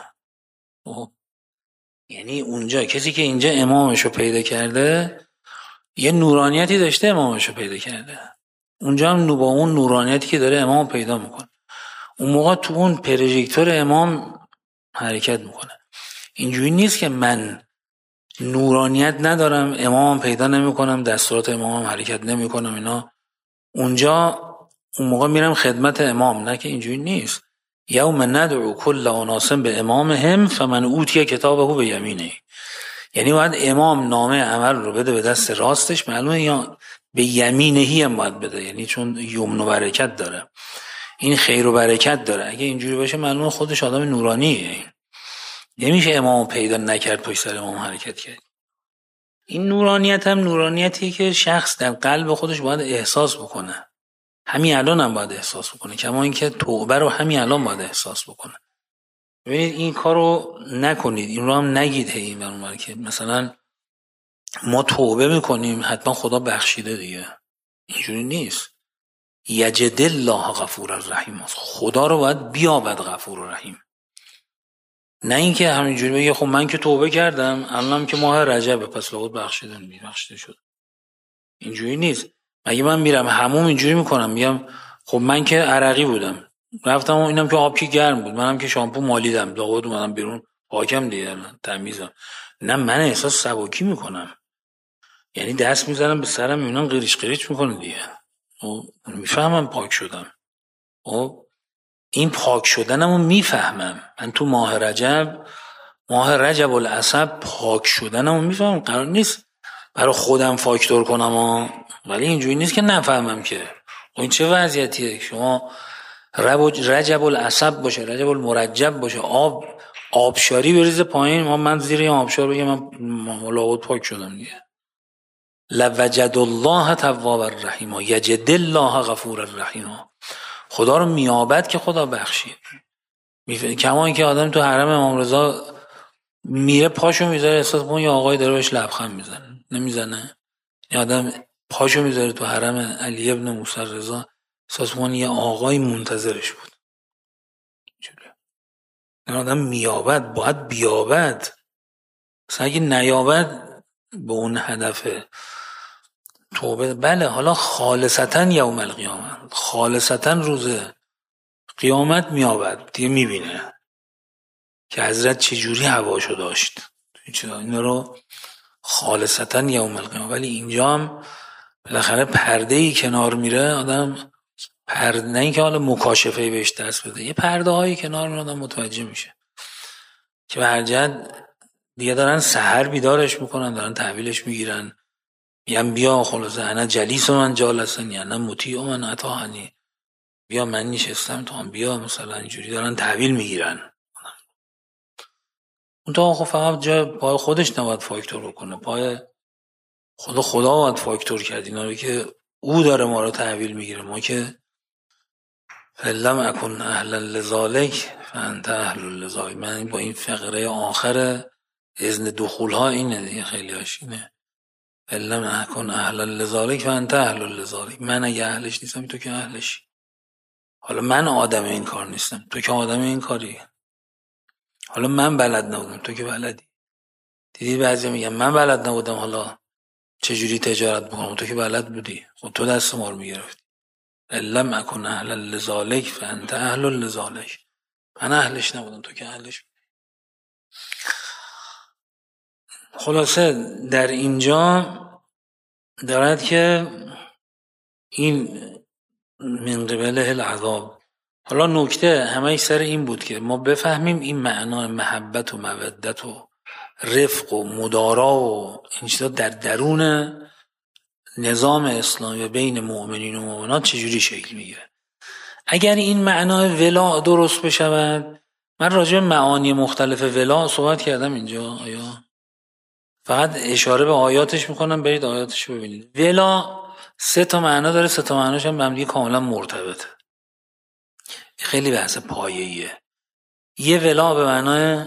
یعنی اونجا کسی که اینجا امامش رو پیدا کرده یه نورانیتی داشته، امامش رو پیدا کرده، اونجا هم با اون نورانیتی که داره امام پیدا میکنه، اون موقع تو اون پروژکتور امام حرکت میکنه. اینجوری نیست که من نورانیت ندارم، امام پیدا نمیکنم، دستورات امام حرکت نمیکنم اینا، اونجا اون موقع میرم خدمت امام. نه که اینجوری نیست. یوم ندعو کل اناس به امامهم فمن اوتی کتابه به یمینه، یعنی باید امام نامه عمل رو بده به دست راستش، معلومه، یا به یمینهی هم باید بده، یعنی چون یمن و برکت داره، این خیر و برکت داره. اگه اینجوری باشه معلومه خودش آدم نورانیه، نمیشه امام پیدا نکرد پشت سر امام حرکت کرد. این نورانیت هم نورانیتی که شخص در قلب خودش باید احساس بکنه، همین الان هم باید احساس بکنه، کما اینکه توبه رو همین الان باید احساس بکنه. ببینید این کارو نکنید، این رو هم نگید هی این برون که مثلا ما توبه میکنیم حتما خدا بخشیده دیگه، اینجوری نیست. یجد الله غفور الرحیم، خدا رو باید بیابد غفور و رحیم، نه اینکه همینجوری بگه خب من که توبه کردم الانم که ماه رجبه پس لابد بخشیدن بخشیده شد. اینجوری نیست. مگه من میرم حموم اینجوری میکنم میگم خب من که عرقی بودم رفتم و اینم که آب که گرم بود منم که شامپو مالیدم لابد اومدم بیرون پاکم دیگه من تمیزم. نه، من احساس سبکی میکنم، یعنی دست میزنم به سرم میبینم قریش قریش میکنه دیگه، میفهمم پاک شدم. خب این پاک شدنمو میفهمم. من تو ماه رجب ماه رجب العصب پاک شدنمو میفهمم. قرار نیست برای خودم فاکتور کنم ها. ولی اینجوری نیست که نفهمم که این چه وضعیتیه. شما رجب العصب باشه، رجب المرجب باشه، آب آبشاری بریز پایین، ما من زیر این آبشار بگم من لابد پاک شدم دیگه. لوجد الله تواب الرحیم یجد الله غفور الرحیم، خدا رو میابد که خدا بخشید. کما اینکه آدم تو حرم امام رضا میره پاشو میذاره احساس کنه یه آقای داره بهش لبخند میزنه، نمیزنه؟ یه آدم پاشو میذاره تو حرم علی ابن موسی رضا احساس کنه یه آقای منتظرش بود. این آدم میابد، باید بیابد. مثلا اگه نیابد به اون هدف توبه، بله حالا خالصتا یوم القیامت، خالصتا روز قیامت میابد دیگه، میبینه که حضرت چجوری هواشو داشت، این رو خالصتا یوم القیامت. ولی اینجا هم بالاخره پرده‌ای کنار میره آدم، پرده نه اینکه حالا مکاشفه‌ای بهش دست بده، یه پرده هایی کنار میره آدم متوجه میشه که به هر جهت دیگه دارن سحر بیدارش میکنن، دارن تحویلش میگیرن، میگن بیا خلاصه انا جلیس من جالسن یا نه مطیع من اطاعنی، بیا من نشستم تو هم بیا، مثلا اینجوری دارن تحویل میگیرن. اون تا خب فقط جای پای خودش نباید فاکتور بکنه، پای خدا خدا باید فاکتور کرد اینا رو که او داره ما رو تحویل میگیره. ما که فلم اکن اهلا لذالک فانت اهل لذالک. من با این فقره آخر اذن دخول ها اینه دیگه، خیلی هاش اینه فلم اکن اهلا لذالک فانت اهل لذالک. من اگه اهلش نیستم تو که اهلشی. حالا من آدم این کار نیستم تو که آدم این کاری. حالا من بلد نبودم تو که بلدی. دیدی بعضی میگن من بلد نبودم حالا چجوری تجارت بکنم، تو که بلد بودی، خب تو دست ما رو میگرفتی. لم اکن اهل لذالک فانت اهل لذالک. من اهلش نبودم تو که اهلش بودی. خلاصه در اینجا دارد که این من قبل العذاب. حالا نکته همه سر این بود که ما بفهمیم این معنای محبت و مودت و رفق و مدارا و این چیزا در درون نظام اسلامی بین مؤمنین و مؤمنات چجوری شکل میگیره. اگر این معنای ولا درست بشود، من راجع به معانی مختلف ولا صحبت کردم اینجا، آیا فقط اشاره به آیاتش میکنم، برید آیاتش ببینید. ولا سه تا معنا داره، سه تا معناش هم به هم دیگه کاملا مرتبطه. خیلی بحث پایه‌ایه. یه ولا به معنای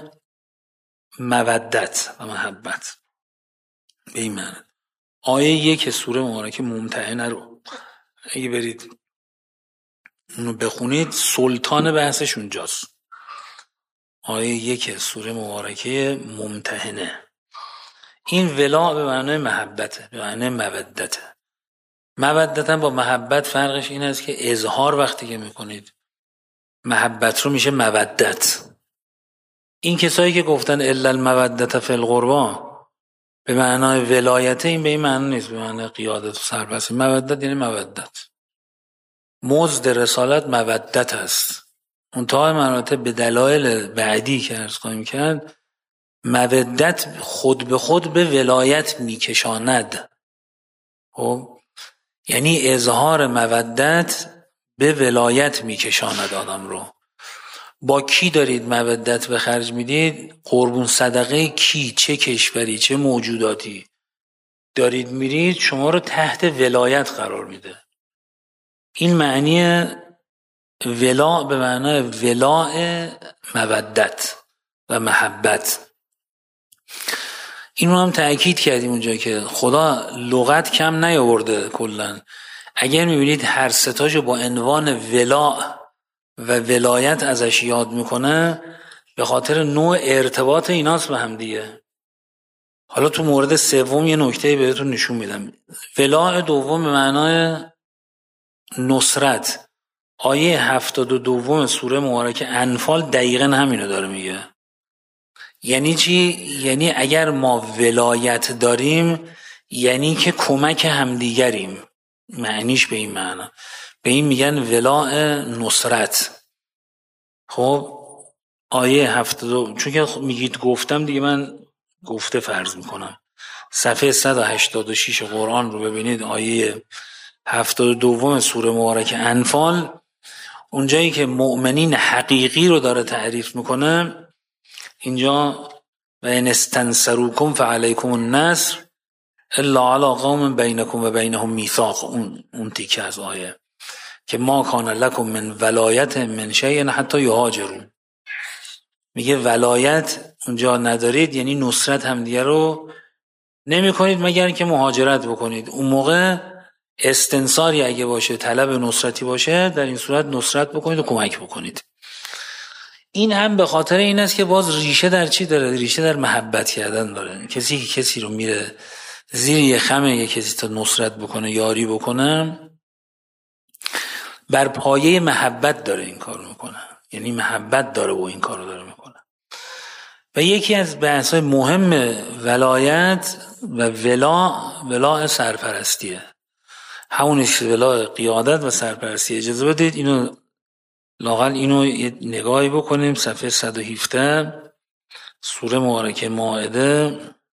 مودت و محبت به این معنی. آیه یک سوره مبارکه ممتحنه رو اگه برید اونو بخونید، سلطان بحثش اونجاست. آیه یک سوره مبارکه ممتحنه. این ولا به معنای محبته، به معنای مودته. مودتن با محبت فرقش این است که اظهار وقتی که میکنید محبت رو میشه مودت. این کسایی که گفتن الا المودت فی القربا به معنای ولایت، این به این معنی نیست، به معنای قیادت و سرپرستی. مودت یعنی مودت. مزد رسالت مودت است. منتهای مراتب به دلایل بعدی که عرض خواهیم کرد، مودت خود به خود به ولایت میکشاند. خب یعنی اظهار مودت به ولایت میکشاند آدم رو. با کی دارید مودت به خرج میدید؟ قربون صدقه کی، چه کشوری، چه موجوداتی دارید میرید، شما رو تحت ولایت قرار میده. این معنی ولا به معنای ولاء مودت و محبت. این رو هم تأکید کردیم اونجا که خدا لغت کم نیاورده کلن. اگر میبینید هر ستاشو با عنوان ولا و ولایت ازش یاد میکنه به خاطر نوع ارتباط ایناست به هم دیگه. حالا تو مورد سوم یه نکته بهتون نشون میدم. ولا دوم به معنای نصرت. آیه هفتاد و دوم سوره مبارکه انفال دقیقا همینو داره میگه. یعنی چی؟ یعنی اگر ما ولایت داریم یعنی که کمک همدیگریم. معنیش به این معنا. به این میگن ولاء نصرت. خب آیه هفتاد و دو چون که میگید گفتم دیگه من گفته فرض میکنم. صفحه صد و هشتاد و شش قرآن رو ببینید، آیه هفتاد و دو سوره مبارکه انفال، اونجایی که مؤمنین حقیقی رو داره تعریف میکنه. اینجا و ان استنصروکم فعلیکم النصر الا علی قوم بینکم و بینهم میثاق، اون اون تیکه از آیه که ما کان لکم من ولایت من شیء حتی یهاجرون. میگه ولایت اونجا ندارید یعنی نصرت همدیگه رو نمی کنید مگر که مهاجرت بکنید. اون موقع استنصاری اگه باشه، طلب نصرتی باشه، در این صورت نصرت بکنید و کمک بکنید. این هم به خاطر این است که باز ریشه در چی داره؟ ریشه در محبت کردن داره. کسی که کسی رو میره زیر یه خمه یه کسی تا نصرت بکنه، یاری بکنه، بر پایه محبت داره این کار میکنه. یعنی محبت داره و این کار رو داره میکنه. و یکی از بحث‌های مهم ولایت و ولا، ولا سرپرستیه. همونش ولا قیادت و سرپرستی. اجازه بدید اینو لااقل اینو یه نگاهی بکنیم. صفحه صد و هفده سوره مبارکه مائده،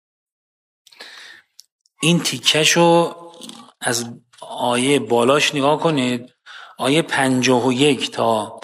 این تیکشو از آیه بالاش نگاه کنید. آیه پنجاه و یک تا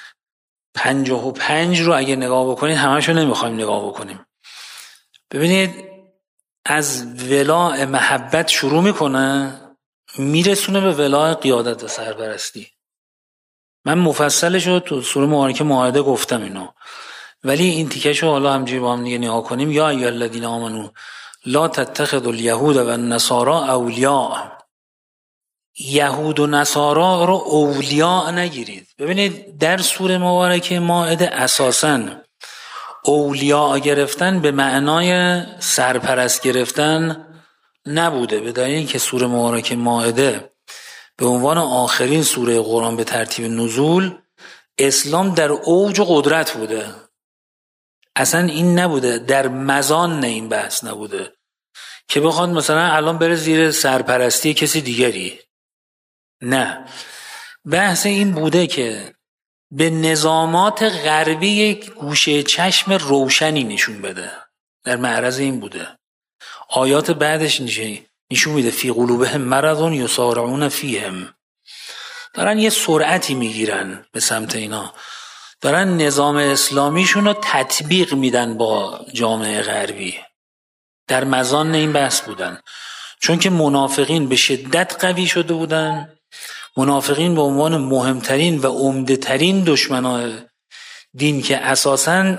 پنجاه و پنج رو اگه نگاه بکنید، همه‌شو نمیخوایم نگاه بکنیم. ببینید از ولا محبت شروع میکنه، میرسونه به ولا قیادت و سرپرستی. من مفصلش رو تو سوره مبارکه مائده گفتم اینو، ولی این تیکشو حالا همجوری با هم دیگه نگاه کنیم. یا ایها الذین آمنو لا تتخذوا اليهود و النصارى اولیاء. یهود و نصارا رو اولیاء نگیرید. ببینید در سوره مبارکه مائده اساساً اولیاء گرفتن به معنای سرپرست گرفتن نبوده، به دلیل که سوره مبارکه مائده به عنوان آخرین سوره قرآن به ترتیب نزول، اسلام در اوج قدرت بوده. اصلا این نبوده، در مزان این بحث نبوده که بخواد مثلا الان بره زیر سرپرستی کسی دیگری. نه، بحث این بوده که به نظامات غربی یک گوشه چشم روشنی نشون بده. در معرض این بوده. آیات بعدش نشون میده فی قلوبهم مرض یسارعون فیهم. دارن یه سرعتی میگیرن به سمت اینا، دارن نظام اسلامیشون رو تطبیق میدن با جامعه غربی. در مزان این بحث بودن، چون که منافقین به شدت قوی شده بودن. منافقین به عنوان مهمترین و عمده ترین دشمنان دین که اساساً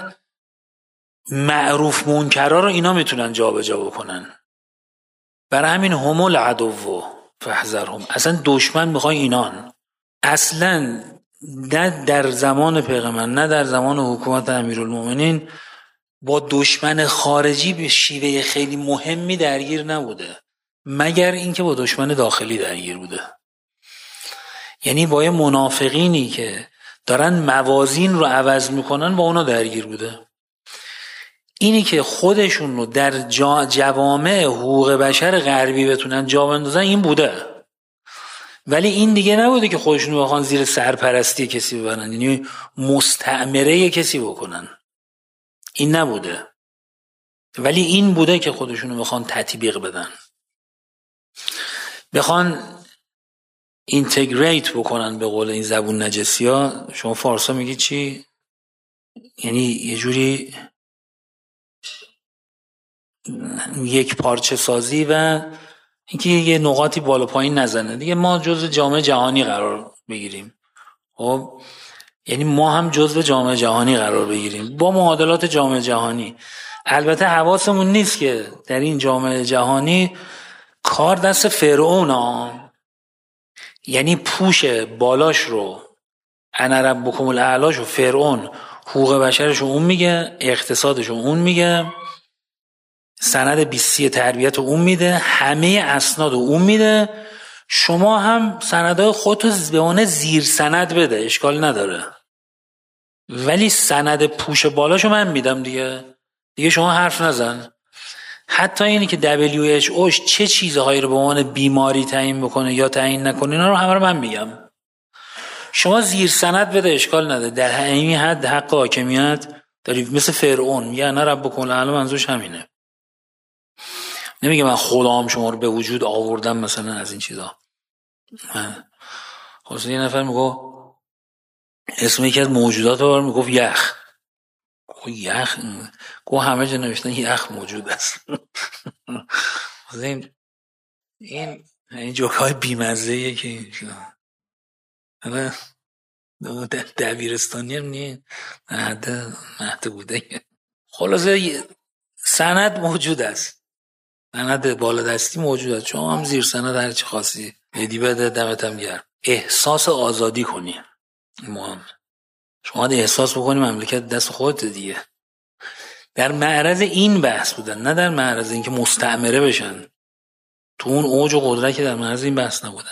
معروف منکرها رو اینا میتونن جا به جا بکنن. برای همین هم العدو فاحذرهم. اصلا دشمن میخوای اینان. اصلا نه در زمان پیغمبر نه در زمان حکومت امیرالمومنین با دشمن خارجی به شیوه خیلی مهمی درگیر نبوده، مگر اینکه با دشمن داخلی درگیر بوده. یعنی با یه منافقینی که دارن موازین رو عوض میکنن با اونا درگیر بوده. اینی که خودشون رو در جوامع حقوق بشر غربی بتونن جا بندازن این بوده، ولی این دیگه نبوده که خودشون رو بخوان زیر سرپرستی کسی ببرن، یعنی مستعمره کسی بکنن. این نبوده، ولی این بوده که خودشون رو بخوان تطبیق بدن، بخوان اینتگریت بکنن. به قول این زبون نجسی ها، شما فارسا میگی چی؟ یعنی یه جوری یک پارچه سازی و اینکه یه نقاطی بالا پایین نزنه دیگه. ما جزو جامعه جهانی قرار بگیریم. خب یعنی ما هم جزو جامعه جهانی قرار بگیریم با معادلات جامعه جهانی. البته حواسمون نیست که در این جامعه جهانی کار دست فرعون ها، یعنی پوش بالاش رو انا ربکم الاعلاش و فرعون حقوق بشرش رو اون میگه، اقتصادش رو اون میگه، سند بیستی تربیت رو اون میده، همه اسناد رو اون میده. شما هم سندهای خودتو به عنوان زیر سند بده، اشکال نداره، ولی سند پوش بالاشو من میدم دیگه. دیگه شما حرف نزن. حتی اینی که دبلیو اچ اوش چه چیزهایی رو به عنوان بیماری تعیین بکنه یا تعیین نکنه، اینا رو همه رو من میگم. شما زیر سند بده، اشکال نداره. در همین حد حق حاکمیت داری، مثل فرعون میگه انا ربکم الاعلی، منظورش همینه. نمیگه من خدام شما رو به وجود آوردم مثلا از این چیزا. خلاص یه نفر میگه اسم یکی از موجودات رو میگفت یخ. یخ گو همه جا نوشتن یخ موجود است. این این این جوکای بیمزه‌ایه که حالا دبیرستانی هم نیه مهده مهده بوده. خلاصه سند موجود است، سند بالا دستی موجود است. شما هم زیر سند هرچی خاصی بدی بده، دمت هم گرم. احساس آزادی کنی مهم. شما ده احساس بکنی مملکت دست خودت دیگه. در معرض این بحث بودن، نه در معرض این که مستعمره بشن. تو اون اوج و قدرت که در معرض این بحث نبودن.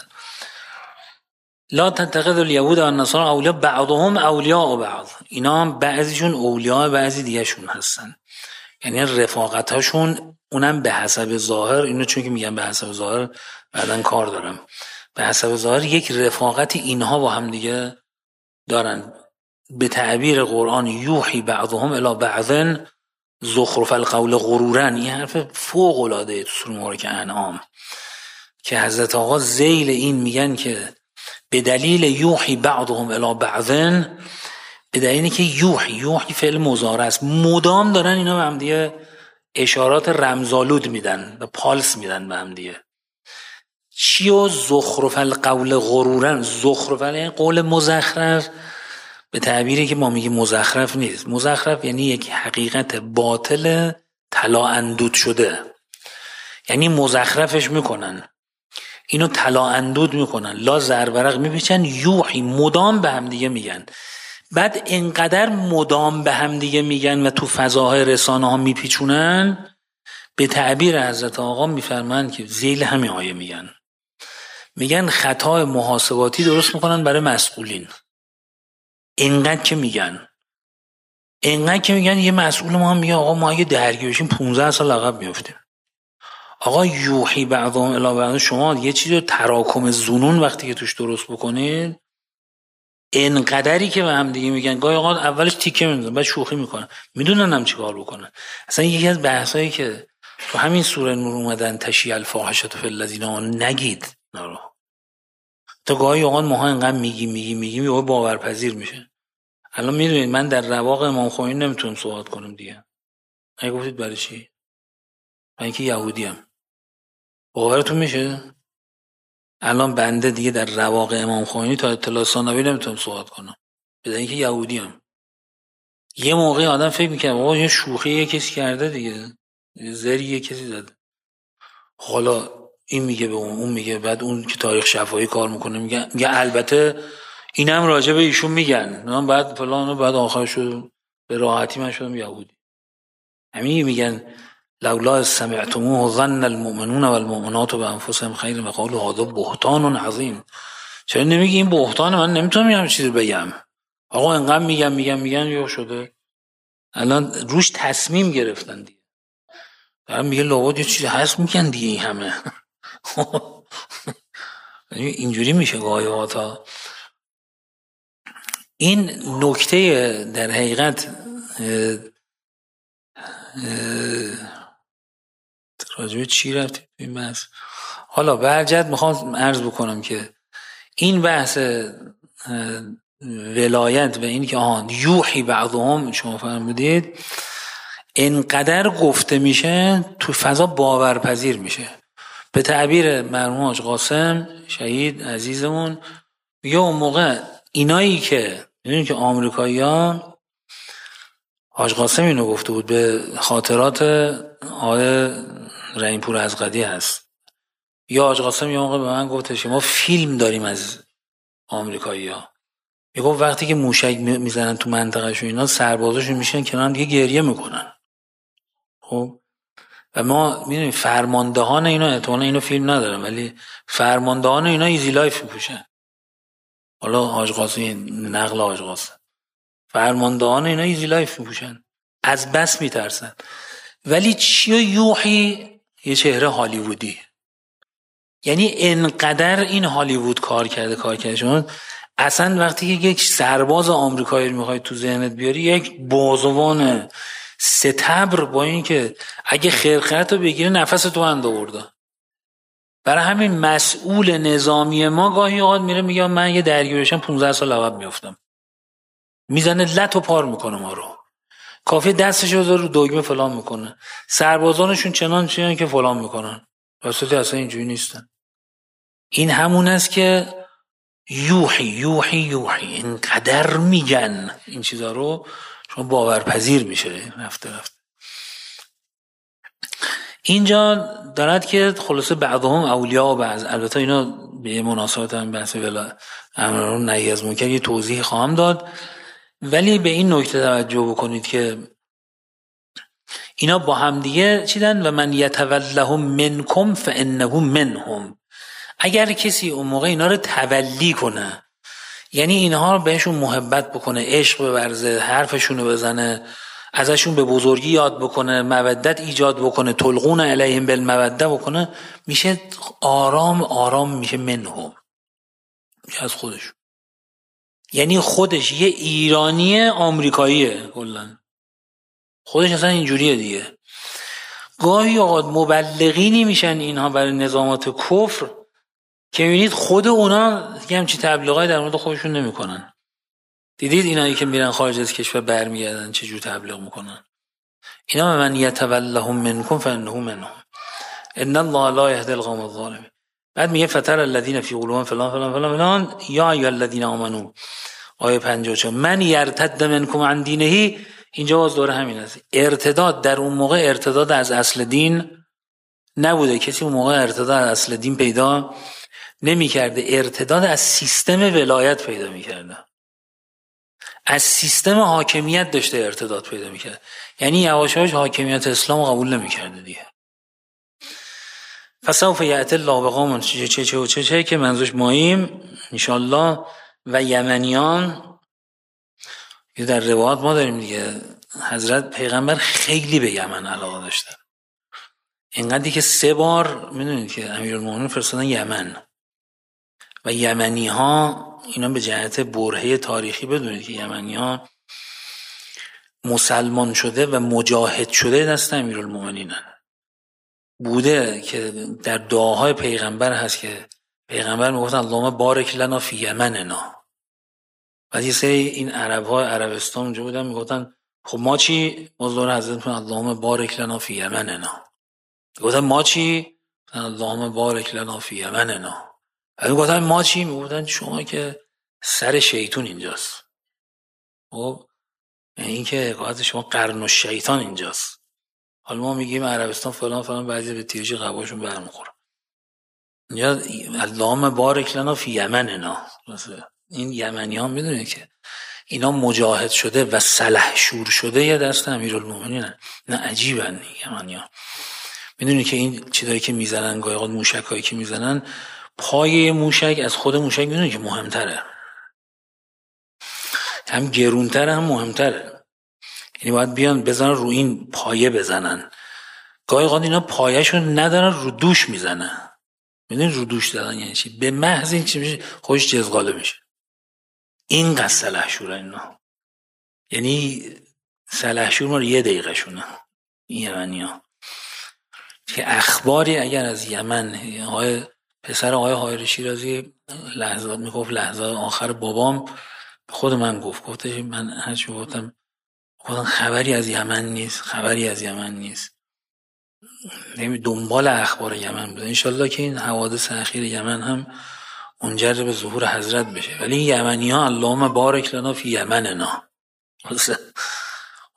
لا تتخذ الیهود و النصارى اولیاء بعضهم اولیاء بعض، اینا هم بعضیشون اولیاء بعضی دیگه شون هستن، یعنی رفاقت هاشون اونم به حسب ظاهر. اینو چون که میگم به حسب ظاهر بعدن کار دارم، به حسب ظاهر یک رفاقتی اینها با هم دیگه دارن. به تعبیر قرآن یوحی بعضهم الی بعض زخرف القول غرورا، این حرف فوق العاده تو سوره مبارکه انعام که حضرت آقا ذیل این میگن که به دلیل یوحی بعضهم الی بعض، به دلیل که یوحی یوحی فعل مضارع است، مدام دارن اینا به هم دیگه اشارات رمزآلود میدن و پالس میدن به هم دیگه. چیو زخرف القول غرورا، زخرف یعنی قول مزخرف، به تعبیری که ما میگیم مزخرف نیست. مزخرف یعنی یک حقیقت باطل طلا اندود شده، یعنی مزخرفش میکنن، اینو طلا اندود میکنن، لا زرورق میپیچن، یوحی مدام به هم دیگه میگن. بعد انقدر مدام به هم دیگه میگن و تو فضاهای رسانه ها میپیچونن، به تعبیر حضرت آقا میفرمایند که ذیل همین آیه میگن، میگن خطای محاسباتی درست میکنن برای مسئولین. اینقدر که میگن اینقدر که میگن یه مسئول ما هم میگه آقا ما اگه درگیر بشیم پونزده سال عقب میافتیم. آقا یوحی بعضهم الی بعض، شما یه چیزی تراکم ظنون وقتی که توش درست بکنید، اینقدری که به هم دیگه میگن، گاهی اوقات اولش تیکه میندازن بعد شوخی میکنن، میدونن هم چیکار بکنن. اصلا یکی از بحثایی که تو همین سوره نور اومدن تشیع الفاحشه فی الذین آمنوا، نگید نرو. تا گاهی اوقات ماها اینقدر میگی میگی میگیم یهو باورپذیر میشه. الان میدونید من در رواق امام خمینی نمیتونم صحبت کنم دیگه. اگه گفتید برای چی؟ من اینکه یهودی ام. باورتون میشه؟ الان بنده دیگه در رواق امام خمینی تا اطلاع ثانوی نمیتونم صحبت کنم، بدون اینکه یهودی ام. یه موقعی آدم فکر میکنه آقا یه شوخی یه کسی کرده دیگه، یه زری یه کسی زده، حالا این میگه به اون، اون میگه، بعد اون که تاریخ شفاهی کار میکنه میگه میگه البته اینم راجع به ایشون میگن، من بعد فلان، بعد آخرشو به راحتی من شدم یهودی. همین میگن لولا سمعتموه ظن المؤمنون والمؤمنات بانفسهم خیر و قالوا هذا بهتان عظیم. چرا نمیگی این بهتانه؟ من نمیتونم یه چیزی بگم. آقا انقدر میگم میگم میگن یا شده الان روش تصمیم گرفتن دیگه. دارم میگه لابد یه چیزی هست میگن دیگه این همه. اینجوری میشه گاهی اوقات. این نکته در حقیقت راجبه چی رفتیم این بحث؟ حالا برجت میخوام عرض بکنم که این بحث ولایت و این که آهان یوحی بعضهم شما فرمودید اینقدر گفته میشه تو فضا باورپذیر میشه. به تعبیر مرحوم حاج قاسم شهید عزیزمون میگه اون موقع اینایی که میدونید که آمریکایی‌ها، حاج قاسم اینو گفته بود، به خاطرات آقای رحیم‌پور ازغدی هست. یا حاج قاسم یه موقع به من گفتش ما فیلم داریم از آمریکایی‌ها. میگه وقتی که موشک میزنن تو منطقه‌شون اینا، سربازاشون میشن کنار دیگه گریه میکنن. خب و ما میدونیم فرماندهان اینا، احتمالاً اینو فیلم ندارم ولی فرماندهان اینا ایزی لایف میپوشن. حالا حاج قاسم نقل حاج قاسم، فرماندهان اینا ایزی لایف میپوشن، از بس میترسن. ولی چیه یوحی؟ یه چهره هالیوودی. یعنی انقدر این هالیوود کار کرده کار کرده شما اصلا وقتی که یک سرباز آمریکایی رو میخوای تو ذهنت بیاری، یک بازوان ستبر با این که اگه خرخرت رو بگیره نفس تو اند آورده. برای همین مسئول نظامی ما گاهی اوقات میره میگه من یه درگیر بشم پانزده سال عقب میافتم، میزنه لط و پار میکنه ما رو. کافی دستش رو رو دگمه فلان میکنه. سربازانشون چنان چنان که فلان میکنن، واسه اصلا اینجوری نیستن. این همون است که یوحی یوحی یوحی اینقدر میگن این چیزا رو شما باورپذیر میشه رفته رفته. اینجا دارد که خلاصه بعضهم اولیاء و بعض، البته اینا به مناسبت هم بحث ولا امر نهی از منکر یه توضیح خواهم داد، ولی به این نکته توجه بکنید که اینا با هم دیگه چیدن و من یتولهم منکم فانه منهم. اگر کسی اون موقع اینا رو تولی کنه، یعنی اینها رو بهشون محبت بکنه، عشق بورزه، حرفشون رو بزنه، ازشون به بزرگی یاد بکنه، مودت ایجاد بکنه، تلقون علیهم بالموده بکنه، میشه آرام آرام میشه منهم، میشه از خودشون. یعنی خودش یه ایرانی آمریکاییه کلا، خودش اصلا اینجوریه دیگه. گاهی اوقات مبلغینی میشن اینها برای نظامات کفر که میبینید خود اونا دیگه همچی تبلیغای در مورد خودشون نمیکنن. دیدید اینایی که میرن خارج از کشور برمیگردن چه جور تبلیغ میکنن؟ اینا من یتولهم منکم فانه منهم ان الله لا یهدی القوم الظالمین. بعد میگه فتر الذین فی قلوبهم فلان فلان فلان فلان یا ایها الذین آمنو، آیه پنجاه و چهار، من یرتد منکم عن دینه. اینجا باز دوره همین است. ارتداد در اون موقع ارتداد از اصل دین نبوده، کسی اون موقع ارتداد از اصل دین پیدا نمی کرده، ارتداد از سیستم ولایت پیدا می کرده، از سیستم حاکمیت داشته ارتداد پیدا می کرده. یعنی یواش یواش حاکمیت اسلام قبول نمی کرده دیگه. فسوف یأتی الله بقوم چه چه چه چه چه که منظورش ماییم انشالله. و یمنیان در روایات ما داریم دیگه، حضرت پیغمبر خیلی به یمن علاقه داشتن، اینقدری که سه بار میدونید که امیرالمومنین فرستادن یمن. و یمنی ها اینا به جهت برهه تاریخی بدونید که یمنی ها مسلمان شده و مجاهد شده دست امیرالمومنینن. بوده که در دعاهای پیغمبر هست که پیغمبر میگفتن اللهم بارک لنا فی یمننا. بعد یه سری این عرب ها عربستان اونجا بودن میگفتن خب ما چی؟ مزدور حضرت من اللهم بارک لنا فی یمننا. میگفتن ما چی؟ اللهم بارک لنا فی یمننا. بعد میگفتن ما چی؟ میگفتن شما که سر شیطون اینجاست. خب این که حقیقت شما قرن الشیطان اینجاست. حالا ما میگیم عربستان فلان فلان، بعضی به تیرچی قباشون برمیخوره. یا اللهم بارک لنا فی یمننا. این یمنی ها میدونید که اینا مجاهد شده و سلحشور شده یه دست امیرالمومنین. نه عجیبن یمنی ها. میدونید که این چیزایی که میزنن گاهی اوقات موشک هایی که میزنن، پایه موشک از خود موشک میدونید که مهمتره، هم گرونتره هم مهمتره. یعنی باید بیان بزنن رو این پایه بزنن. گاهی اوقات اینا پایه‌شون ندارن رو دوش میزنن. میدونید رو دوش دادن یعنی چی؟ به محض این چی میشه خودش جزغاله میشه. این قصد سلحشور اینا، یعنی سلحشور ما یه دقیقه شونه این یمنی ها. که اخباری اگر از یمن، آقای پسر آقای حائر شیرازی لحظات میگفت لحظات آخر بابام خود من گفت گفتش من هرچی گفتم گفتم خبری از یمن نیست، خبری از یمن نیست. دنبال اخبار یمن بود. انشالله که این حوادث اخیر یمن هم منجر به ظهور حضرت بشه. ولی این یمنی ها اللهم بارک لنا فی یمننا،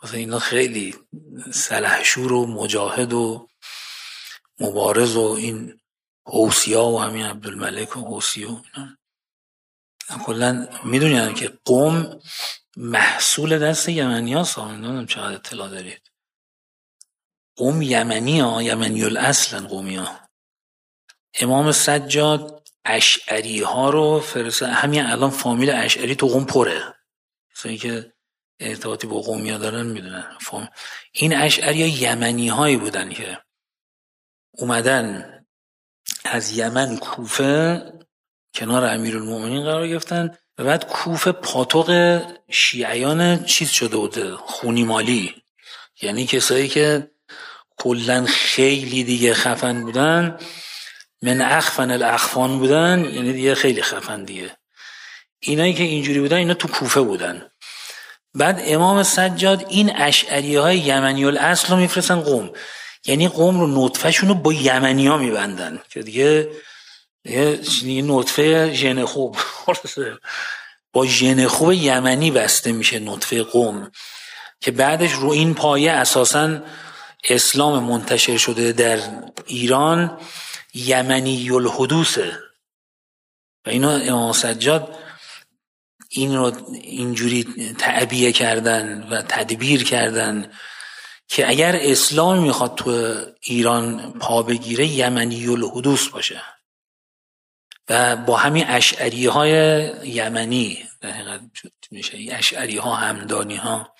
مثلا اینا خیلی سلحشور و مجاهد و مبارز و این حوثی‌ها و همین عبدالملک و حوثی و اینا کلا میدونیم که قم محصول دست یمنی ها سا. نمیدونم چقدر اطلاع دارید. قم یمنی ها، یمنی الاصلن قمی ها. امام سجاد اشعری ها رو فرسته. همین الان فامیل اشعری تو قم پره، کسایی که ارتباطی با قمی ها دارن میدونن. این اشعری ها یمنی هایی بودن که اومدن از یمن کوفه کنار امیرالمومنین قرار گرفتن و بعد کوفه پاتوق شیعیان چیز شده بوده، خونی مالی، یعنی کسایی که کلن خیلی دیگه خفن بودن، من اخفن الاخفان بودن، یعنی دیگه خیلی خفن دیگه. اینایی که اینجوری بودن اینا تو کوفه بودن. بعد امام سجاد این اشعریه های یمنی الاصل رو میفرستن قم، یعنی قم رو نطفه شونو با یمنی ها میبندن که دیگه یه نطفه ژن خوب با ژن خوب یمنی بسته میشه نطفه قم، که بعدش رو این پایه اساساً اسلام منتشر شده در ایران یمنی الحدوثه. و اینا امام سجاد این رو اینجوری تعبیه کردن و تدبیر کردن که اگر اسلام میخواد تو ایران پا بگیره یمنی الحدوث باشه و با همین اشعری های یمنی در حقیقت میشه. اشعری ها، همدانی ها،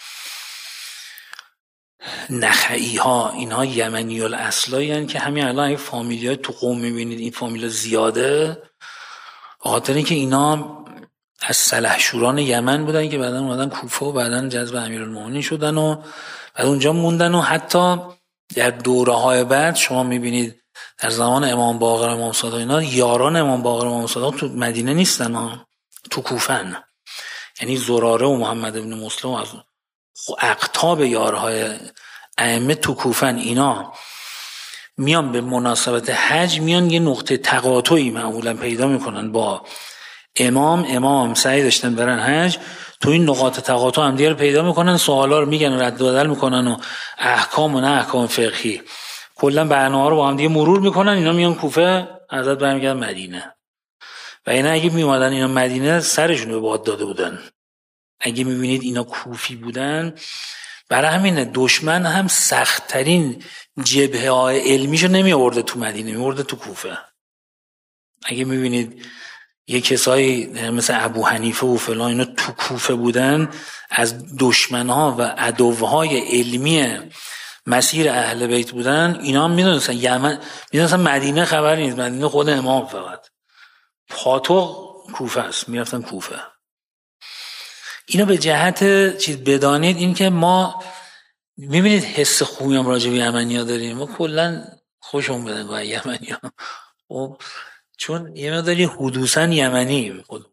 نخعی ها، اینها یمنی الاصلایی هستند که همین الان این فامیلی های تو قوم میبینید این فامیل زیاده، خاطر اینکه اینا از سلحشوران یمن بودن که بعدن اومدن کوفه و بعدن جذب امیرالمومنین شدن و بعد اونجا موندن و حتی در دوره های بعد شما میبینید در زمان امام باقر، امام صادق، اینا یاران امام باقر، امام صادق تو مدینه نیستن ها، تو کوفن. یعنی زراره و محمد ابن مسلم از اقطاب یارهای ائمه تو کوفن، اینا میان به مناسبت حج میان یه نقطه تقاطعی معمولا پیدا میکنن با امام. امام سعی داشتن برن حج، تو این نقاط تقاطع هم دیگه رو پیدا میکنن، سوالا رو میگن رد و بدل میکنن و احکام و نه احکام فقهی کلا برنامه‌ها رو با هم دیگه مرور میکنن. اینا میان کوفه، حضرت برمیگردن مدینه. و اینا اگه میومدن اینا مدینه سرشون رو به باد داده بودن. اگه میبینید اینا کوفی بودن، برای همینه دشمن هم سخت‌ترین جبهه های علمیشو نمی آورده تو مدینه، می آورده تو کوفه. اگه میبینید یه کسایی مثل ابو حنیفه و فلان اینا تو کوفه بودن، از دشمنها و عدوهای علمی مسیر اهل بیت بودن، اینا هم میدونستن یمن، میدونستن مدینه خبری نیست، مدینه خود امام فقط پاتوق کوفه است، میرفتن کوفه. اینو به جهت چیز بدانید، این که ما میبینید حس خوبی هم راجع به یمنی‌ها داریم، ما کلا خوشمون بدن با یمنی‌ها، خب چون یه مقداری حدوثاً یمنی خود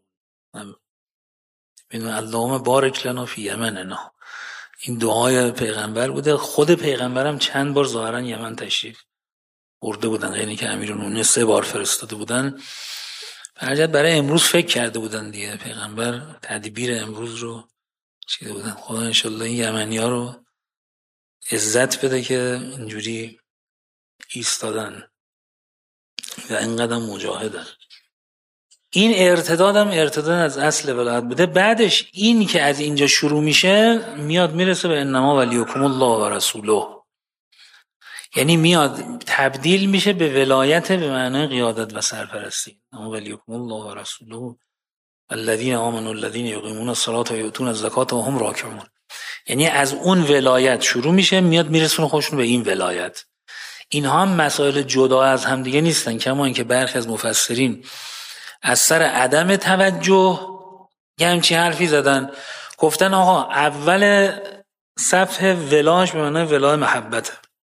ببین اللهم بارک لنا فی یمننا، این دعای پیغمبر بوده. خود پیغمبرم چند بار ظاهرا یمن تشریف برده بودن، یعنی که امیرالمومنین سه بار فرستاده بودن. برجت برای امروز فکر کرده بودن دیگه، پیغمبر تدبیر امروز رو چیده بودن. خدا انشالله این یمنی ها رو عزت بده که اینجوری ایستادن و اینقدر مجاهدن. این ارتداد هم ارتداد از اصل ولایت بوده. بعدش این که از اینجا شروع میشه میاد میرسه به انما ولیکم الله و رسوله، یعنی میاد تبدیل میشه به ولایت به معنای قیادت و سرپرستی. انما ولیکم الله و رسوله الذین آمنوا الذین یقیمون الصلاة و یؤتون الزکاة و هم راکعون. یعنی از اون ولایت شروع میشه، میاد میرسونه خودشون به این ولایت. اینها هم مسائل جدا از هم دیگه نیستن، کما اینکه برخی از مفسرین از سر عدم توجه یه همچین حرفی زدن، گفتن آقا اول صفحه ولاش به معنای ولای محبته،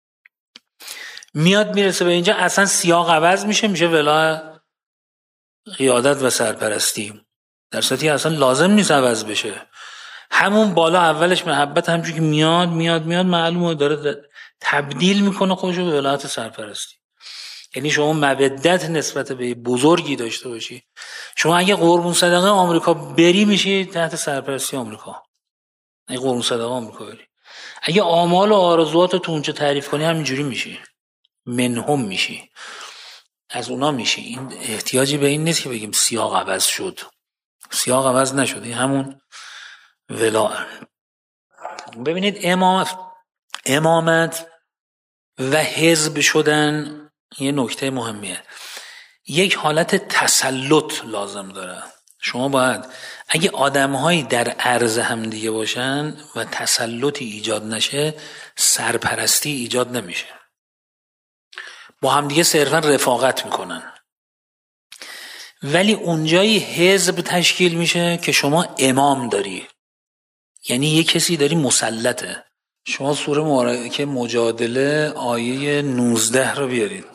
میاد میرسه به اینجا اصلا سیاق عوض میشه، میشه ولای قیادت و سرپرستی، در صورتی اصلا لازم نیست عوض بشه. همون بالا اولش محبت، همچون که میاد میاد میاد معلومه داره تبدیل میکنه خودشو به ولایت سرپرستی. یعنی شما مودت نسبت به بزرگی داشته باشی، شما اگه قربون صدقه آمریکا بری میشی تحت سرپرستی آمریکا، اگه قربون صدقه آمریکا بری. اگه آمال و آرزوات تو اونجا تعریف کنی همینجوری میشی، منهم میشی، از اونا میشی. این احتیاجی به این نیست که بگیم سیاق عوض شد، سیاق عوض نشد، این همون ولاء. ببینید امامت امامت و حزب شدن یه نکته مهمیه، یک حالت تسلط لازم داره. شما باید اگه آدم‌هایی در عرض هم دیگه باشن و تسلطی ایجاد نشه، سرپرستی ایجاد نمیشه، با هم دیگه صرفا رفاقت میکنن. ولی اونجایی حزب تشکیل میشه که شما امام داری، یعنی یه کسی داری مسلطه. شما سوره مبارکه مجادله آیه نوزده رو بیارید،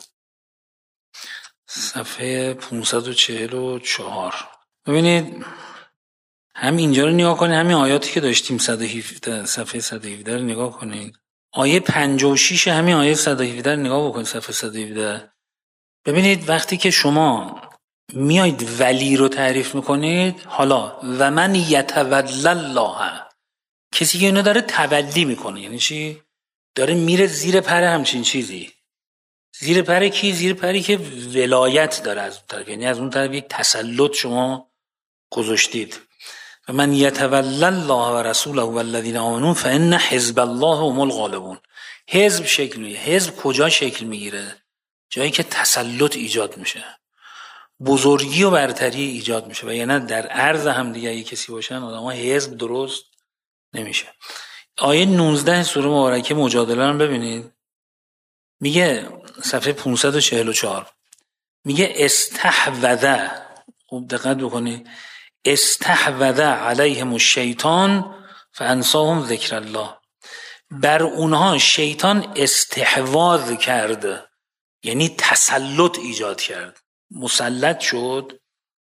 صفحه پانصد و چهل و چهار. ببینید هم اینجا رو نگاه کنید، همین آیاتی که داشتیم صد و هفده صفحه صد و هفده رو نگاه کنید، آیه پنجاه و شش همین آیه صد و هفده رو نگاه بکنید، صفحه صد و هفده. ببینید وقتی که شما میایید ولی رو تعریف میکنید، حالا و من یتولی الله، کسی که اینو داره تولی میکنه، یعنی چی؟ داره میره زیر پر همچین چیزی. زیر پر کی؟ زیر پری که ولایت داره از اون طرف، یعنی از اون طرف یک تسلط شما گذاشتید. و من یتولی الله و رسوله و الذین آمنون فان حزب الله هم الغالبون. حزب شکل میگیره. حزب کجا شکل میگیره؟ جایی که تسلط ایجاد میشه، بزرگی و برتری ایجاد میشه. و یعنی در عرض هم دیگه اگه کسی باشن آدم‌ها حزب درست نمیشه. آیه نوزده سوره مبارکه مجادله رو ببینید، میگه صفحه پانصد و چهل و چهار، میگه استحوذ، خوب دقت بکنید، استحوذ علیهم الشیطان فانساهم ذکر الله. بر اونها شیطان استحواذ کرد، یعنی تسلط ایجاد کرد، مسلط شد.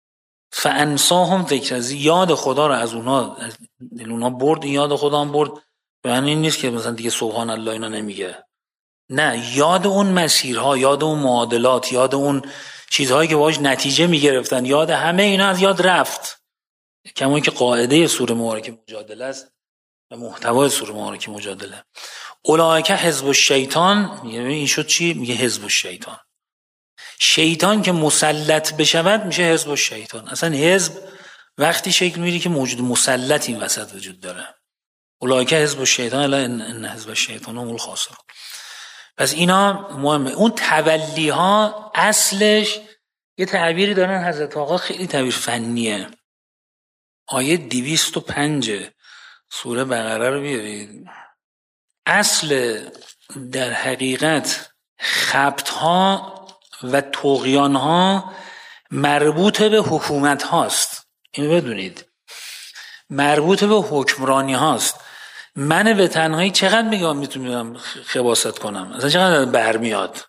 فانساهم ذکر الله، یاد خدا رو از اونها از اونها برد، یاد خدا هم برد. یعنی این نیست که مثلا دیگه سبحان الله اینا نمیگه، نه، یاد اون مسیرها، یاد اون معادلات، یاد اون چیزهایی که باهاش نتیجه میگرفتن، یاد همه اینا از یاد رفت. کما که قاعده سوره مبارکه مجادله است و محتوای سوره مبارکه مجادله. اولئک حزب الشیطان، یعنی این شد چی؟ میگه حزب الشیطان. شیطان که مسلط بشود میشه حزب الشیطان. اصلا حزب وقتی شکل میگیره که موجود مسلط این وسط وجود داره. اولئک حزب الشیطان الا ان حزب الشیطان هم الخاسرون. پس اینا مهمه. اون تولی ها اصلش یه تعبیری دارن حضرت آقا، خیلی تعبیر فنیه. آیه دویست و پنج سوره بقره رو بیارید. اصل در حقیقت خبط ها و طغیان ها مربوط به حکومت هاست، اینو بدونید، مربوط به حکمرانی هاست. من به تنهایی چقدر میگم میتونم خباست کنم، اصلا چقدر برمیاد.